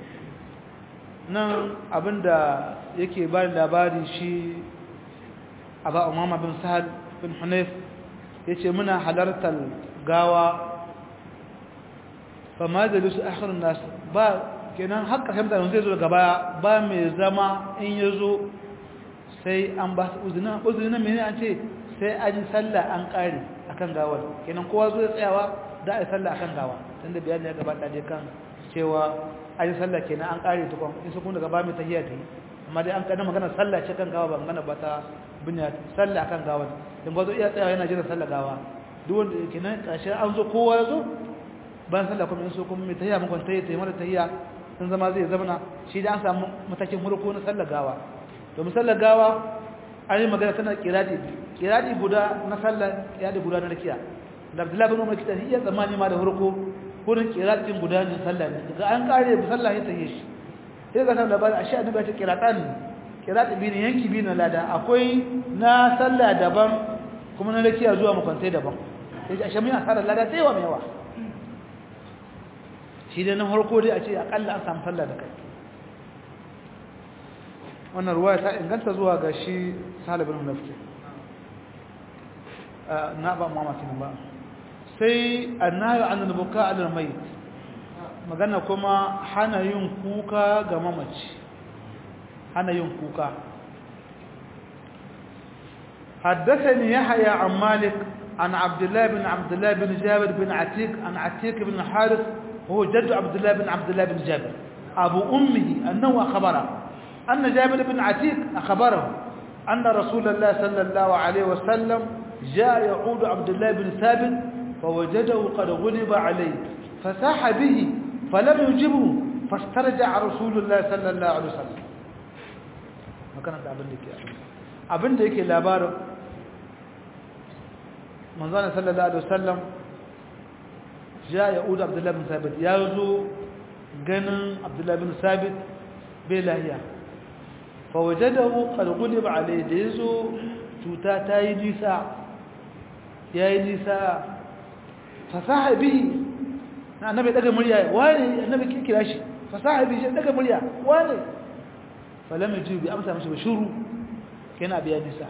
nan abinda yake bani labari shi Aba Umama bin Sahal bin Hunayf yace muna halartar gawa fama yajlisu akhir an-nas ba kenan hakka sai mutane zai zo gaba ba mai zama in yazo sai an ba su uzuna menene an ce sai an sallah an kare akan gawar kenan kowa zai tsayawa da ai sallah akan gawa tunda bayani ya gabata dai kan cewa ai sallah kenan an kare tukun in su kun daga ba mai tahiyya dai amma dai an kada magana sallah ce kan gawa ba magana ba ta bunya sallah akan gawa dan bazo iya tsayawa yana jira sallah gawa duk wanda kenan karshe an zo kowa ya zo bayan sallah kuma in so kuma mai tahiyya mun kwanta yayi mara tahiyya sun zama zai zamana shi da an samu matakin murko na sallar gawa domin sallar gawa an yi magana tana kiradi guda na sallar kiradi guda na rakiya da Abdullahi bin Umar kitan iya tsammani ma da murko gurin kiradin guda ne sallah ne daga an kare sallah ya tayi shi sai ga nan da ba a sha annabi ta kiratan kiradi bi ne yanki bi na lada akwai na sallah daban kuma na rakiya zuwa makwantai daban sai a shamin asarar lada sai wa mai yawa shi dai na harko dai a ce akalla an samu sallah da kai wannan ruwaya ta inganta zuwa ga shi salibin nafi na ba mu mamaki ba sai annahi an nubuka alal mayit magana kuma hana yin kuka ga mamaci hana yin kuka حدثني يحيى عن مالك عن عبد الله بن جابر بن عتيق عن عتيق بن حارث هو جد عبد الله بن جابر أبو أمه أنه أخبره أن جابر بن عتيق أخبره أن رسول الله صلى الله عليه وسلم جاء يعود عبد الله بن ثابت فوجده قد غلب عليه فساح به فلم يجبه فاسترجع رسول الله صلى الله عليه وسلم ما كانت abin da yake labarin manzana sallallahu alaihi wasallam ja ya'ud abdullah bin sabit ya zo ganin abdullah bin sabit bai lahiya fa wajadahu qad ghuliba alayhi da yazo cuta ta yi nisa yayi nisa fa sahabi na annabi daga murya wani annabi kira shi fa sahabi shi daga murya wani fa lam yujibi amsa mishi bashuru كنا بيا نساء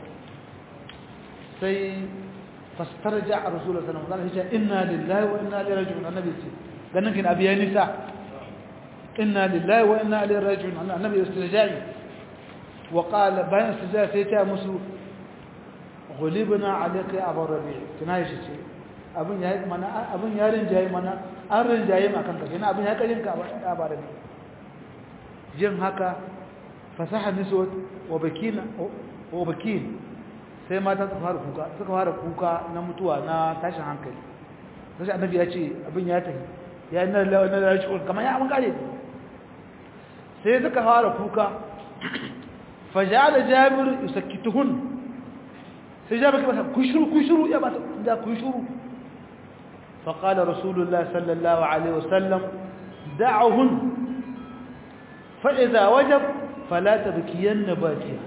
سي فاسترجع رسول الله صلى الله عليه وسلم إنا لله وإنا إليه راجعون النبي سي قالنا كنا بيا نساء إنا لله وإنا إليه راجعون النبي استرجاعي وقال بين استرجاع سيتا مسو غلبنا عليك يا أبو الربيع كنا يشي abin yayi mana abin yarin jayi mana an rinjaye ma kanka kina abin ya karin ka ba da jin haka fasaha niswat wa bakin sai mata suka fara kuka na mutuwa na tashin hankali sai annabi ya ce abin ya tafi ya yi na rashi kamar ya abin kare sai suka fara kuka faja'ala jabir yusakkituhun sai jabir ke masa kushuru ya masa da kushuru فقال رسول الله صلى الله عليه وسلم دعهن فإذا وجب فلا تبكين باكيا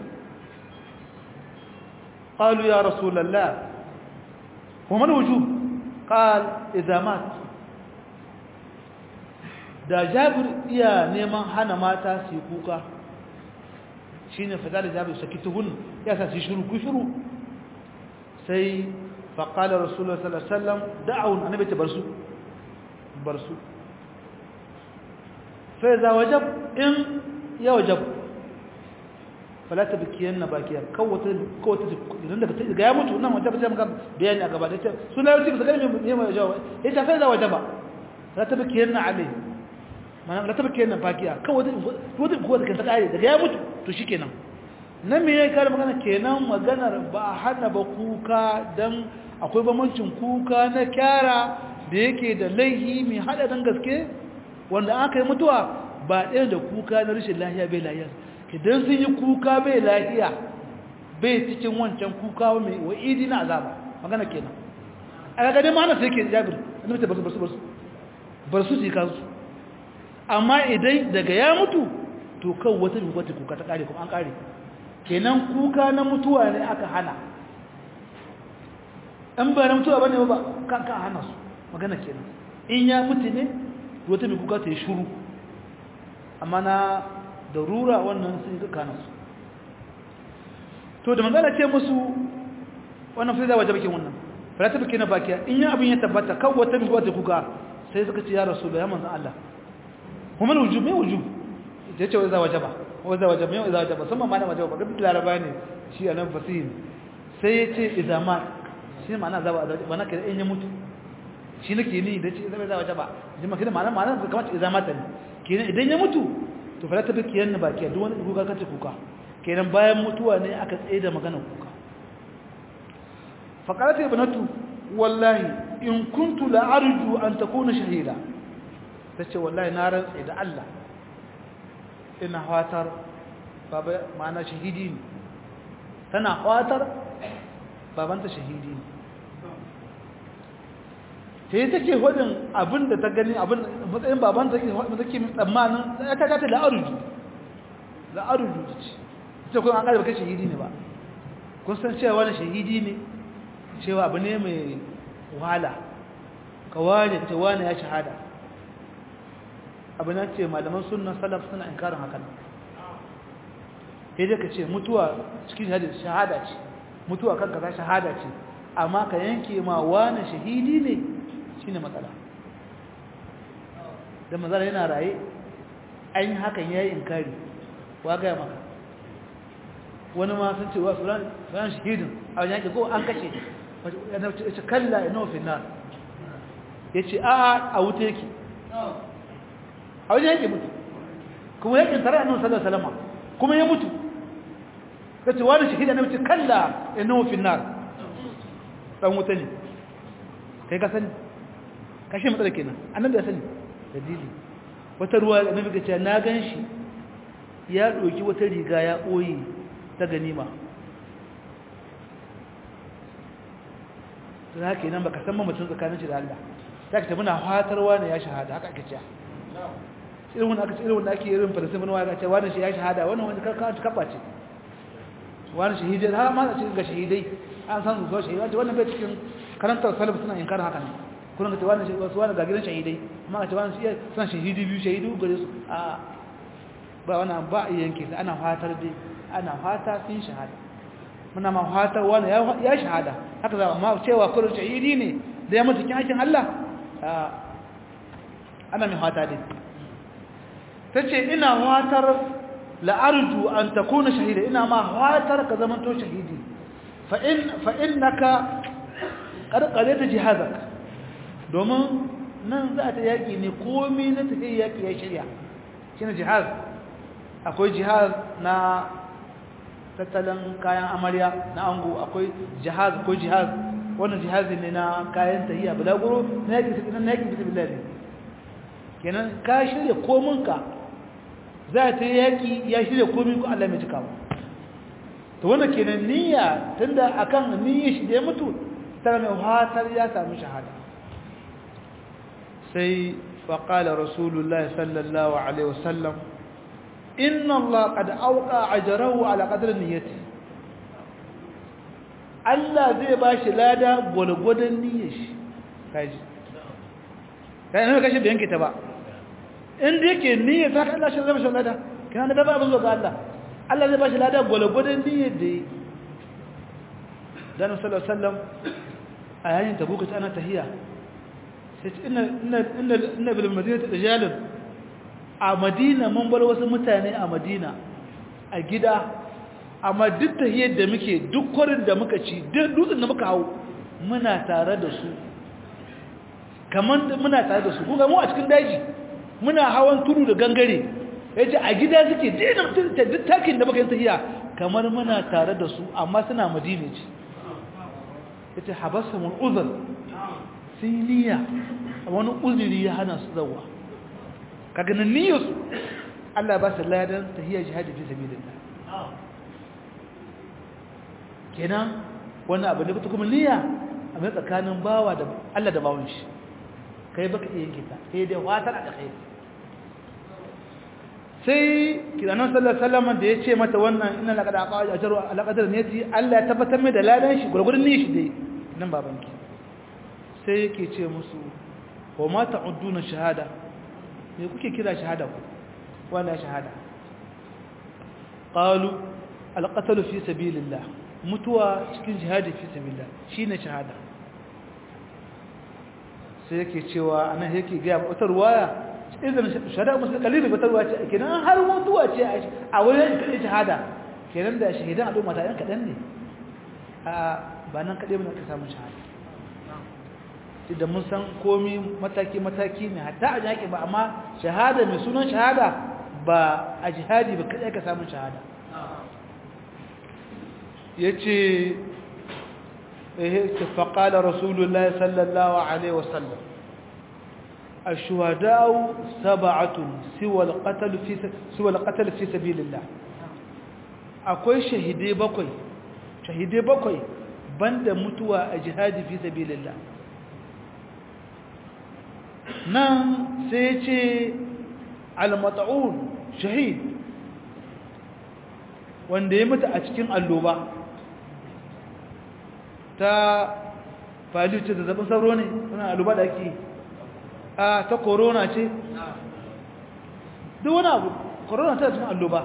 قالوا يا رسول الله وما الوجوب قال إذا مات da jabir iya neman hana mata su yi kuka shine fadar jabir sakituhun ya sa su shiru ku shiru sai faqala rasulullah sallallahu alaihi wasallam da'un annabi ta barsu fa idza wajab in ya wajab fala tabkiyanna bakiya kawata idan daga ya mutu nan wata bace maka bayani a gaba da ita suna yau cikin kalmi ne mai jawabi ita fa idza wajaba fala tabkiyanna alai mana la tabkiyanna bakiya kawata ko da kanta kai daga ya mutu to shikenan nan me yayi kare magana kenan maganar ba hana ba kuka dan akwai bambancin kuka na kyara da yake da laihi mai hada dan gaske wanda aka yi mutuwa ba ɗaya da kuka na rashin lafiya bai lafiya idan sun yi kuka bai lafiya bai cikin wancan kuka mai wa'idi na azaba magana kenan a ga dai mana sai ke jabir annabi bar su yi kansu amma idan daga ya mutu to kan wata kuka ta kare kuma an kare kenan kuka na mutuwa ne aka hana an ba na mutuwa bane ba kan hana su magana kenan in ya mutu ne wata mai kuka ta yi shuru amma na darura wannan sun yi kana su to da magana ce musu wannan fa zai waje bakin wannan fa ta bake na bakiya in ya abin ya tabbata kan wata mai kuka ta kuka sai suka ce ya rasulullahi ya manzon Allah kuma wujub me wujub yace wai za wajaba wanda wajaba me za wajaba sama mana wajaba da laraba ne shi anan fasihin sai yace idza ma shi ma'ana za ba kira in ya mutu shi nake ni da ce zai za wajaba jima kida ma'ana kamar idza mata ne kenan idan ya mutu to fa ta biki yan baki duk wani kuka kace kuka kenan bayan mutuwa ne aka tsaye da maganar kuka fa qalat ibnatu wallahi in kuntu la arju an takuna shahida tace wallahi na rantsa da Allah ina fatar baba ma'ana shahidi ne tana fatar babanta shahidi ne sai take hodin abinda ta gani abin matsayin babanta take tsammanin ta la arju ce ita kuma an ga baka shahidi ne ba kun san cewa wani shahidi ne cewa abu ne mai wahala kawai ta wani ya shahada abu na ce malaman sunna salaf suna inkarin hakan sai dai ka ce mutuwa cikin shahada ce mutuwa kan kaza shahada ce amma ka yanke ma wani shahidi ne shine matsala da mazara yana raye an hakan yayi inkari wa ga maka wani ma sun ce wa fulan shahidin a wajen yake ko an kashe ya ce kalla ina fi nar yace a wuta yake a wajen yake mutu kuma yake tare annabi sallallahu alaihi wasallam kuma ya mutu kace wani shahida ne yace kalla ina fi nar dan wuta ne kai ka sani kashe matsala kenan annabi ya sani dalili wata ruwa annabi ya ce na ganshi ya doki wata riga ya boye ta ganima to haka nan baka san mutum tsakanin shi da Allah zaka ta muna fatarwa ne ya shahada haka ake cewa irin wannan aka ce irin wannan ake irin falsafin wani aka ce wani shi ya shahada wannan wani karka ta kafa ce wani shahidai har ma ce ga shahidai an san su shahidai wannan bai cikin karantar salaf suna inkar haka ne kullum ka ce wani wani ga gidan shahidai amma ka ce wani shi san shahidi biyu shahidu gare su a ba wannan ba yanke ana fatar dai ana fata sun shahada muna ma fatar wani ya shahada haka za ma cewa kullum shahidi ne da ya mutu kin Allah ana mai fata dai tace ina fatar la arju an takuna shahida ina ma fatar ka zaman to shahidi fa innaka qarqalata jihadak domin nan za ta yaki ne komai na take yaki ya shirya shine jihad akwai jihad na tattalin kayan amarya na ango akwai jihad ko jihad wannan jihazi ne na kayan tahiyya bulaguro na yaki bismillah kenan ka shirya kominka za ta yaki ya shirya komin ko Allah mai cikawa to wannan kenan niyya tunda akan niyyar shi da ya mutu tana mai hatar ya samu shahada sai faqala rasulullahi sallallahu alaihi wasallam inna Allah qad awqa ajrahu ala qadri niyyati Allah zai bashi lada gulgudan niyyar shi kaji kai ne kashi da yanke ta ba inda yake niyyar ta Allah shi zai bashi lada kana da babu zuwa ga Allah Allah zai bashi lada gulgudan niyyar da yi dan sallallahu alaihi wasallam a yayin tabuka ana tahiyya sai inna bil madinati rijalun a Madina mun bar wasu mutane a Madina a gida amma duk tahiyar da muke duk kwarin da muka ci duk dutsen da muka hau muna tare da su kaman muna tare da su kuma mu a cikin daji muna hawan tudu da gangare yace a gida suke duk takin da muka yi tahiya kamar muna tare da su amma suna Madina ce yace habasumul uzr siniya wani uzuri ya hana su zawa kaga nan niyyar su Allah ba su ladan tahiyya jihadi fi sabilillah kenan wannan abu ne ba kuma niyya a mai tsakanin bawa da Allah da bawon shi kai baka iya yanke ta sai dai watar a kai sai kiranan sallallahu alaihi wasallam da yace mata wannan inna laqad aqa'a ajru ala qadar niyati Allah ya tabbatar mai da ladan shi gurgurun niyyar shi dai nan babanki sai yake ce musu wa ma ta'udduna shahada me kuke kira shahada ku wala shahada qalu al-qatl fi sabilillah mutuwa cikin jihadi fi sabilillah shine shahada sai yake cewa anan yake ga wata ruwaya idan shahada musu kalili wata ruwaya ce kenan har mutuwa ce a wurin kadai shahada kenan da shahidan a mata yan kadan ne a ba nan kadai mun ka samu shahada idan mun san komai mataki ne hatta a jaki ba amma shahada mai sunan shahada ba a jihadi ba kadai ka samu shahada yace فقال رسول الله صلى الله عليه وسلم الشهداء 7 سوى القتل في سبيل الله akwai shahidai bakwai banda mutuwa a jihadi fi sabilillah nan sai ya ce al-mat'un shahid wanda ya mutu a cikin alloba ta falice da zaɓin sauro ne suna alloba da ake ta corona ce duk wani abu corona ta cikin alloba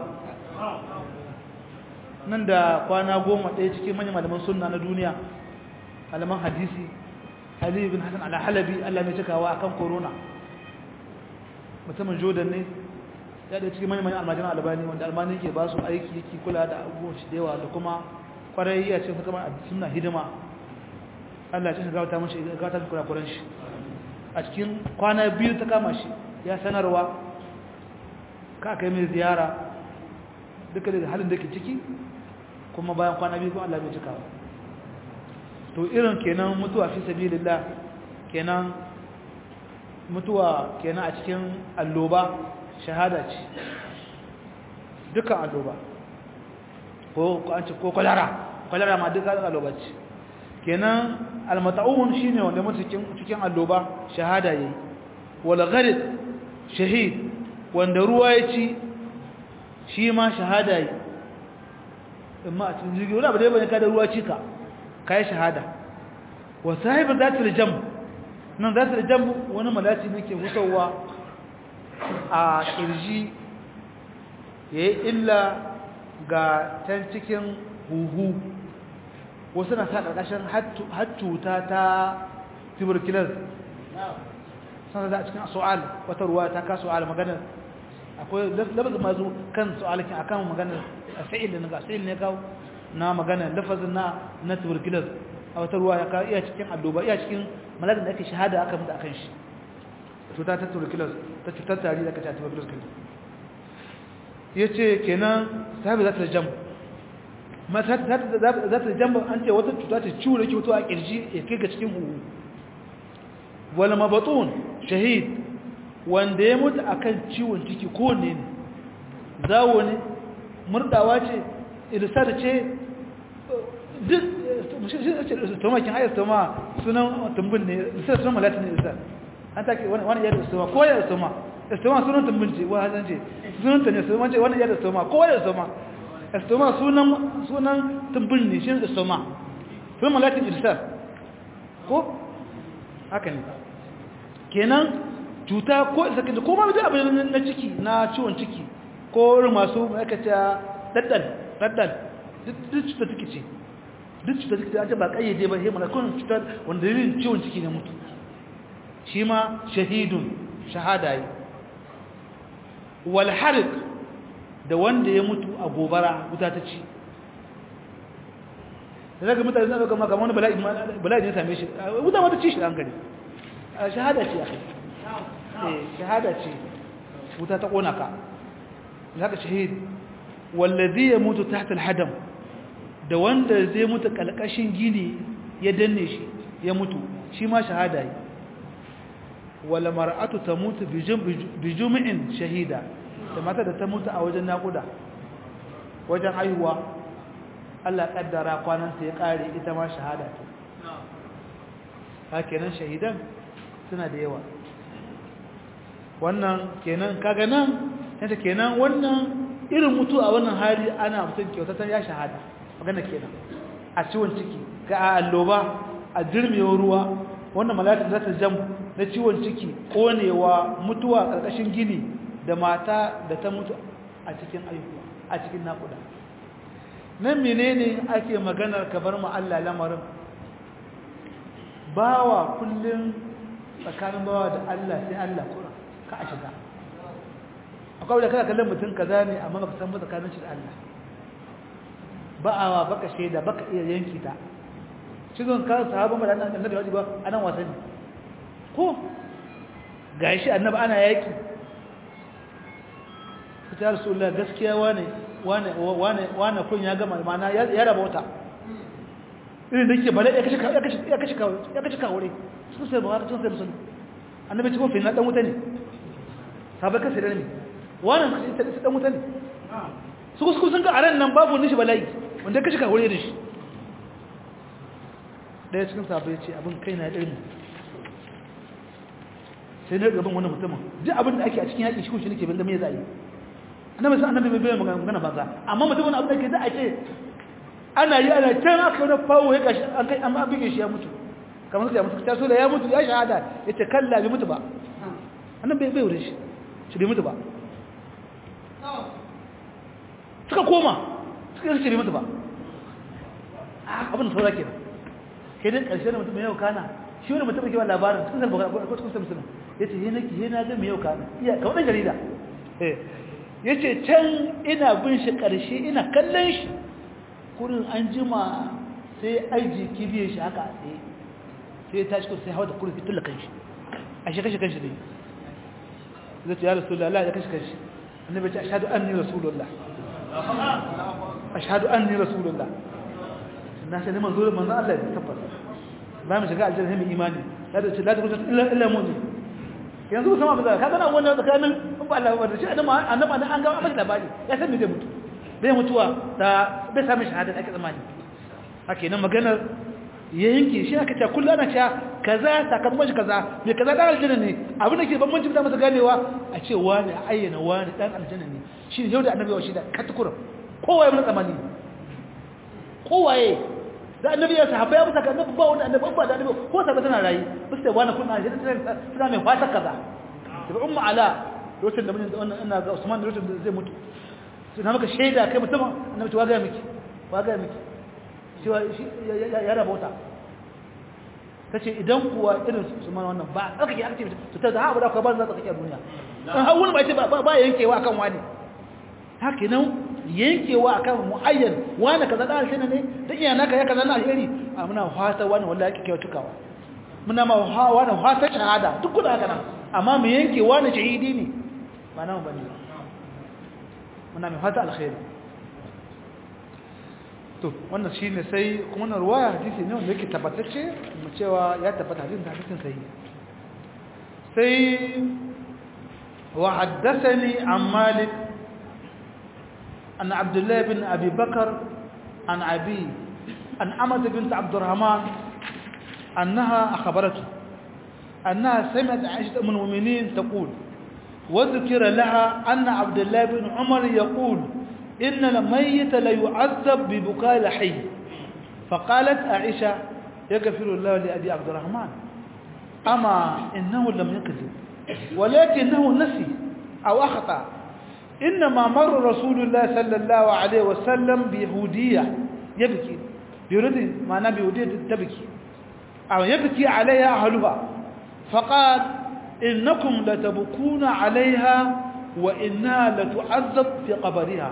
nan da kwana 10 ɗaya cikin manyan malaman sunna na duniya malaman hadisi Ali bin Hassan al-Halabi Allah mai cikawa akan corona mutumin Jordan ne ya da cikin manyan almajiran albani wanda albani ke ba su aiki yake kula da abubuwan shi da yawa da kuma kwarai ya ce su kamar suna hidima Allah ya cika gawata mashi gawata shi kurakuran shi a cikin kwana 2 ta kama shi ya sanarwa ka kai mai ziyara duka da halin da ke ciki kuma bayan kwana 2 kuma Allah bai cikawa to irin kenan mutuwa fi sabilillah kenan mutuwa kenan a cikin alloba shahada ce dukkan alloba ko an ce ko kwalara ma dukkan alloba ce kenan almata'un shine wanda mutu cikin alloba shahada yayi wal gharid shahid wanda ruwa ya ci shi ma shahada yayi amma a cikin jirgi wala ba dai bane ka da ruwa cika kai shahada wa sahib zatul jamb nan zatul jamb wani malati ne ke hutawa a kirji yayi illa ga can cikin huhu wasu na sa karkashin hattuta ta tuberculosis sanar da cikin su'al wata ruwa ta ka su'al magana akwai lafazin mazu kan su'alakin akan magana fi'il ne ga fi'il ne kawo na magana lafazin na tuberculosis a wata ruwa ya kawo iya cikin alloba iya cikin malakin da ake shahada aka mutu akan shi cuta ta tuberculosis ta cutar tari da aka ta tuberculosis yace kenan sahabi za ta jam ma za ta jam an ce wata cuta ce ciwo da ke fito a kirji ya kai ga cikin huhu wal mabatun shahid wanda ya mutu akan ciwon ciki ko ne zawo ne murdawa ce irsar ce duk stomakin ayar stoma sunan tumbin ne irsar sunan malatin ne irsar an take wani yadda stoma ko yadda stoma sunan tumbin ce wa hazan ce sunan ta ne stoma ce wani yadda stoma ko yadda stoma sunan tumbin ne shi stoma sunan malatin irsar ko haka ne kenan cuta ko sakin ko ma da abin na ciki na ciwon ciki ko masu aikata daddal duk cuta take ce duk cuta take an ce ba kayyade ba sai mana kun cuta wanda yin ciwon ciki ne mutu shi ma shahidun shahada yi wal harq da wanda ya mutu a gobara wuta ta ci daga mutane suna ga maka wani bala'i ne same shi wuta ma ta ci shi an gari shahada ce akai shahada ce wuta ta kona ka zaka shahid wallazi yamutu tahta alhadam da wanda zai mutu kalkashin gini ya danne shi ya mutu shi ma shahada yi wala mar'atu tamutu bi jum'in shahida da mata da ta mutu a wajen nakuda wajen haihuwa Allah kaddara kwanan ta ya kare ita ma shahada ce hakenan shahidan suna da yawa wannan kenan kaga nan yadda kenan wannan irin mutu a wannan hali ana mutum kyautatan ya shahada magana kenan a ciwon ciki ga alloba a dirmewar ruwa wannan malatin za ta jam na ciwon ciki konewa mutuwa karkashin gini da mata da ta mutu a cikin aihuwa a cikin nakuda nan menene ake maganar ka bar mu Allah lamarin bawa kullum tsakanin bawa da Allah sai Allah kura ka a shiga akwai da kana kallon mutum kaza ne amma baka san ba tsakanin shi da Allah ba'awa baka shaida baka iya yanki ta cikin kan sahabban da annabi wajibi ba anan wasanni ko gashi annabi ana yaki ta rasulullah gaskiya wane kun ya gama mana ya raba wata irin da yake bala ya kashe kawure sun sai buhari sun sai musulun annabi ce mafi na dan wuta ne sabai kan sai ne wannan sai dan wuta ne su sun ga aran nan babu nishi bala'i wanda kashe kawure da shi daya cikin sabai ya ce abin kai na irin sai na gaban wani mutumin duk abin da ake a cikin yaƙi shi nake ban da me za a yi annabi sai annabi bai magana banza amma mutumin abin da ke za a ce ana yi ana can aka wani fawo ya gashi an kai amma abin shi ya mutu kamar sai ya mutu ta so da ya mutu ya shahada yace kalla bai mutu ba annabi bai wurin shi bai mutu ba suka koma suka ce bai mutu ba abin da saura kenan kai dan karshe da mutum yau kana shi wani mutum ke ba labarin cikin salbaka ko cikin musulmi yace he na ga me yau kana iya ka wannan jarida yace can ina bin shi karshe ina kallon shi kurin an jima sai aiji kibiye shi haka sai ya tashi sai hawa da kurin fitilla kanshi a shi kashe kanshi ne zai ce ya rasulullah ya kashe kanshi annabi ce ashhadu anni rasulullah ashhadu anni rasulullah na sai manzo Allah ya tabbata ba mu shiga aljanna mai imani la ta kusa illa mu'min yanzu sama ba ka gana wannan tsakanin ba Allah ba shi annabi an ga abin labari ya san me zai mutu bai mutuwa da bai sami shahada ake tsammani haka nan maganar ya yanke shi aka ce kullu ana cewa kaza sakamakon shi kaza me kaza dan aljanna ne abin da ke bambanci da masa ganewa a ce wani ayyana wani dan aljanna ne shi yau da annabi wa shi da katukura kowaye mun tsammani kowaye da annabi ya sahaba ya musaka annabi ba wanda annabi ba da annabi ko sabata tana rayi ba sai wani kunna shi tana mai fata kaza da ummu ala lokacin da mun wannan ina ga Usman da lokacin da zai mutu sai na maka shaida kai mutum annabi to waga miki cewa ya rabota tace idan kuwa irin Usman wannan ba aka yi aka ce to ta ha ba da ba za ta kake duniya dan har wani ba ce ba yankewa akan wani haka nan yankewa akan muayyan wani kaza da alshin ne da iya naka ya kaza na alheri muna fata wani wallahi yake kai tukawa muna ma wani fata shahada duk da haka nan amma mu yanke wani shahidi ne ba nan bane muna mai fata alkhairi to wannan shine sai kuma na ruwaya hadisi ne wanda yake tabbatacce mu cewa ya tabbata hadisin sahihi sai wa haddathani an malik أن عبد الله بن أبي بكر عن أبي عن أمة بنت عبد الرحمن أنها أخبرته أنها سمعت عائشة أم المؤمنين تقول وذكر لها أن عبد الله بن عمر يقول إن الميت ليعذب ببكاء الحي فقالت عائشة يغفر الله لأبي عبد الرحمن أما إنه لم يكذب ولكنه نسي أو أخطأ إنما مر رسول الله صلى الله عليه وسلم بيهودية يبكي بيهودية معناه بيهودية تبكي أو يبكي عليها أهلها فقال إنكم لتبكون عليها وإنها لتعذب في قبرها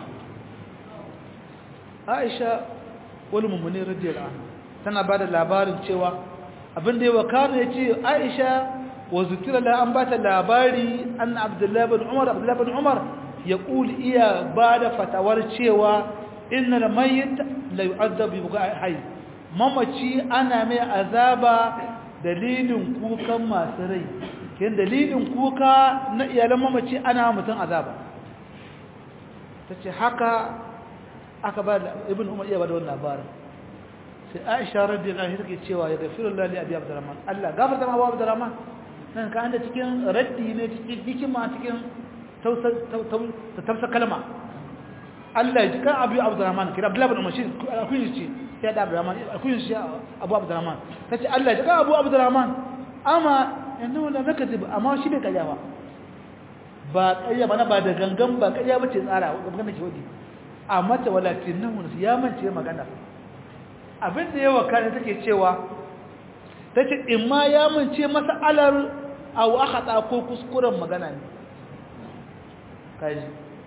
عائشة والمؤمنين رضي الله عنها tana bada labarin cewa abin da ya wakana yace Aisha wa zikira la an bata labari an Abdullah ibn Umar yaqul iya bada fatawar cewa innal mayyit la yu'adhab bi buka'i hayy mamaci ana mai azaba dalilin kukan masu rai kin dalilin kuka na iyalan mamaci ana mutun azaba tace haka aka ba ibn Umar iya bada wannan labarin sai Aisha radiyallahu anha take cewa ya gafirullahu li abi Abdurrahman Allah gafarta ma Abu Abdurrahman nan ka anda cikin raddi ne cikin hikima cikin tausa kalma Allah ya jika Abu Abdurrahman kira Abdullah ibn Umar kun shi ya da Abdurrahman kun shi Abu Abdurrahman tace Allah ya jika Abu Abdurrahman amma innahu la nakzib amma shi bai kajawa ba kayya bana ba da gangan ba kayya bace tsara magana ke wadi amma ta walakinahu ya mance magana abin da yawa kana take cewa tace in ma ya mance mas'alar aw akhata ko kuskuren magana ne kaji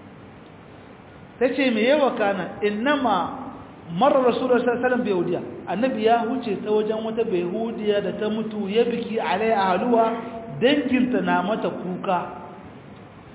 tace me yawa kana innama marra rasulullahi sallallahu alaihi wasallam biyahudiya annabi ya huce ta wajen wata biyahudiya da ta mutu ya biki alai ahluwa danginta na mata kuka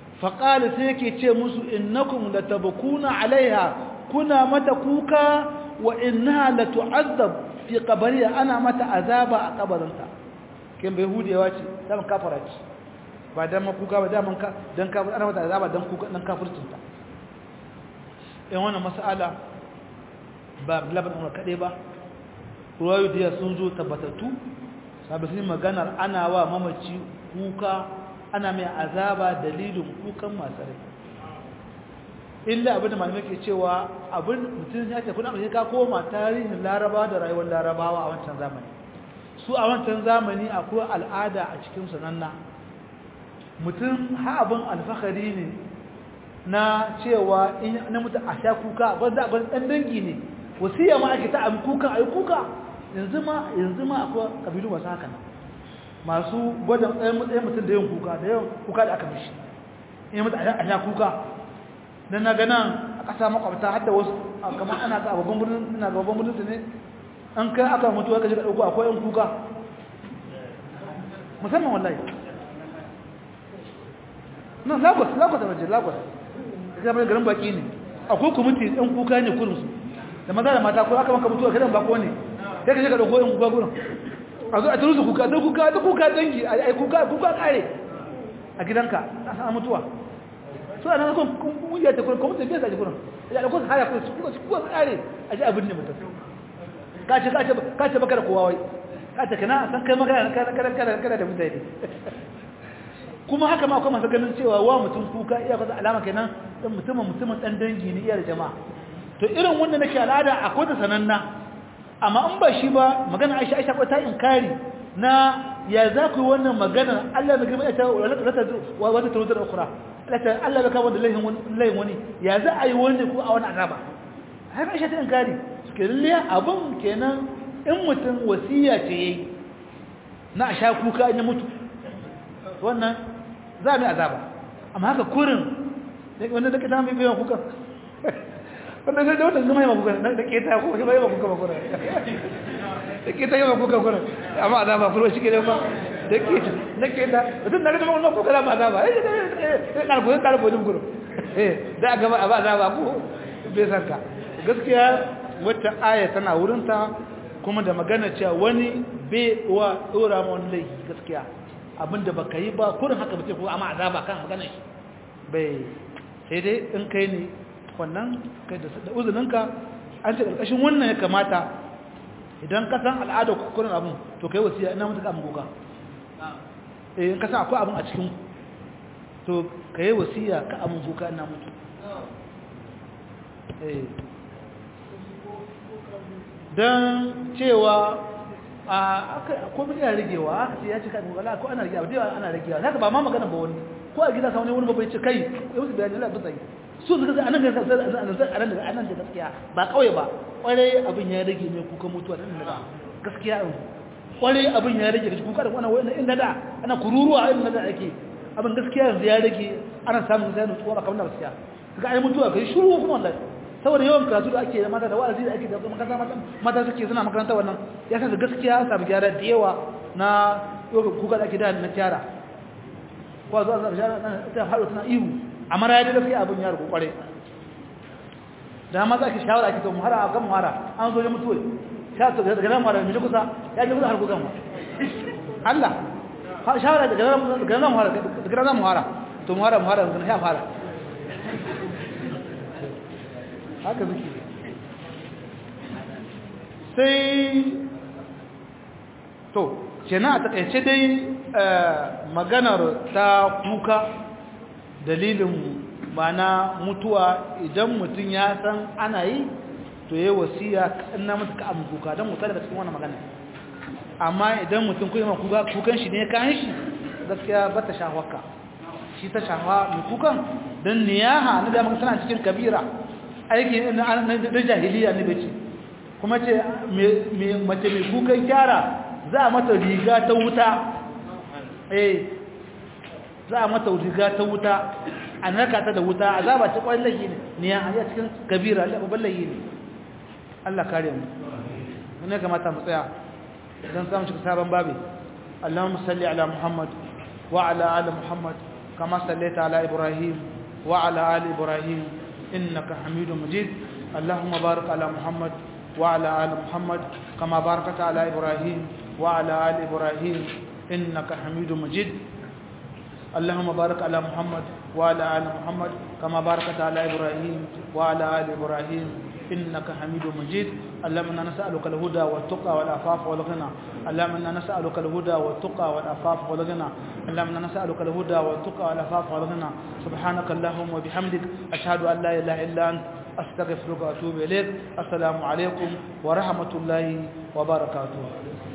faqala sai yake ce musu innakum latabkuna alaiha kuna mata kuka wa innaha la tu'azzab fi qabriha ana mata azaba a kabarinta kin bai hudewa ce dan kafara ce ba dan makuka ba dan ka dan kafir ana mata azaba dan kuka dan kafircinta in wannan mas'ala ba laban umar kade ba ruwayu da sun zo tabbatattu sabu sun maganar ana wa mamaci kuka ana mai azaba dalilin kukan masu rai illa abin da malamai ke cewa abin mutum ya ce kuna ka koma tarihin laraba da rayuwar larabawa a wancan zamani su a wancan zamani akwai al'ada a cikin sananna mutum ha abin alfahari ne na cewa in na mutu a sha kuka wanda abin ɗan dangi ne wasiya ma ake ta abin kuka a yi kuka yanzu ma akwai ƙabilu masu haka nan masu gwada ɗayan mutum da yin kuka da yawan kuka da aka mishi in mutu a sha kuka don na ganin a ƙasa makwabta har da wasu kamar ana ga babban birnin su ne an kai aka mutu aka shiga ɗauko akwai yan kuka musamman wallahi nan lagos da waje lagos ga mai garin baki ne akwai kwamiti yan kuka ne kurinsu da maza da mata ko aka maka mutu a gidan bako ne sai ka shiga ɗauko yan kuka gurin a zo a turu su kuka da kuka dangi a kuka kare a gidanka a san mutuwa so ana kun kungiya ta kun kuma tafiya ta gurin ya da kun haya kun ku kare a ji abin ne mutum ka ce baka da kowa wai ka ce kana san kai magana kada da mutane kuma haka ma kuma masu ganin cewa wa mutum kuka iya kaza alama kenan dan mutumin dan dangi ne iya da jama'a to irin wanda nake al'ada akwai da sananna amma in ba shi ba magana Aisha ko ta inkari na ya za ku wannan magana Allah ya gaba ta wata tawdar ukhra Allah baka wanda laihin wani ya za a yi wani ko a wani azaba haka Aisha ta inkari suke liya abun kenan in mutum wasiya ce yayi na a sha kuka an ya mutu wannan za mu azaba amma haka kurin wanda da kita mai biyan kuka wanda sai da wannan zama yi kuka da keta ko ba yi kuka ba kurin da keta yi kuka kurin amma azaba kurin shi ke da ba da keta duk da kuma wannan kuka da ba azaba karbo din gurin da aka ba azaba ko bai sanka gaskiya wata aya tana wurinta kuma da magana cewa wani bai wa dora ma wani laifi gaskiya abinda baka yi ba kurin haka bace ko amma azaba kan magana shi bai sai dai in kai ne wannan kai da uzuninka an ce karkashin wannan ya kamata idan ka san al'ada kurin abun to kai wasiya ina mutu ka mun goga in ka san akwai abun a cikin to kai wasiya ka amun goga ina mutu dan cewa ko mun yana rigewa aka ce ya cika wala ko ana rigewa da ana rigewa haka ba ma magana ba wani ko a gida sauni wani babbai ce kai ya musu bayani Allah ba sai su suka anan da anan da gaskiya ba kauye ba kware abin ya rage ne kuka mutuwa nan da gaskiya kware abin ya rage kuka da wannan wani inda da ana kururuwa inda da ake abin gaskiya yanzu ya rage ana samun zai nutsuwa ba kamar gaskiya kaga ai mutuwa kai shiru kuma wallahi saboda yawan karatu da ake da mata da wa'azi da ake da makaranta mata suke suna makaranta wannan ya san da gaskiya an samu gyara da yawa na kuka da ake da na tyara ko zuwa zan gyara ta haɗu tana ihu amma ya da gaskiya abin ya rubu kware da ma za ki shawara ki to muhara a kan muhara an zo da mutuwa sha to daga nan muhara miji kusa ya ji kusa har kuka mu Allah shawara daga nan muhara daga nan muhara to muhara yanzu ya fara haka zuki sai to kenan a takaice dai maganar ta kuka dalilin mana mutuwa idan mutum ya san ana yi to yayi wasiya kan na mutu ka amu kuka don mutar da cikin wannan magana amma idan mutum kuma kukan shi ne kan shi gaskiya ba ta shahwaka shi ta shahwa mai kukan don niyaha na da maka tana cikin kabira aiki na jahiliya ne bace kuma ce mace mai kukan kyara za a mata riga ta wuta za a mata riga ta wuta a narka ta da wuta azaba ce kwan lahi ne ya a cikin kabira babban lahi ne Allah kare mu ne kamata mu tsaya don samun cikin sabon babi Allahumma salli ala Muhammad wa ala ali Muhammad kama sallaita ala Ibrahim wa ala ali Ibrahim إنك حميد مجيد اللهم بارك على محمد وعلى آل محمد كما باركت على إبراهيم وعلى آل إبراهيم إنك حميد مجيد اللهم بارك على محمد وعلى آل محمد كما باركت على إبراهيم وعلى آل إبراهيم إنك حميد مجيد اللهم إنا نسألك الهدى والتقى والعفاف والغنى اللهم إنا نسألك الهدى والتقى والعفاف والغنى اللهم إنا نسألك الهدى والتقى والعفاف والغنى سبحانك اللهم وبحمدك أشهد أن لا إله إلا أنت أستغفرك وأتوب إليك السلام عليكم ورحمة الله وبركاته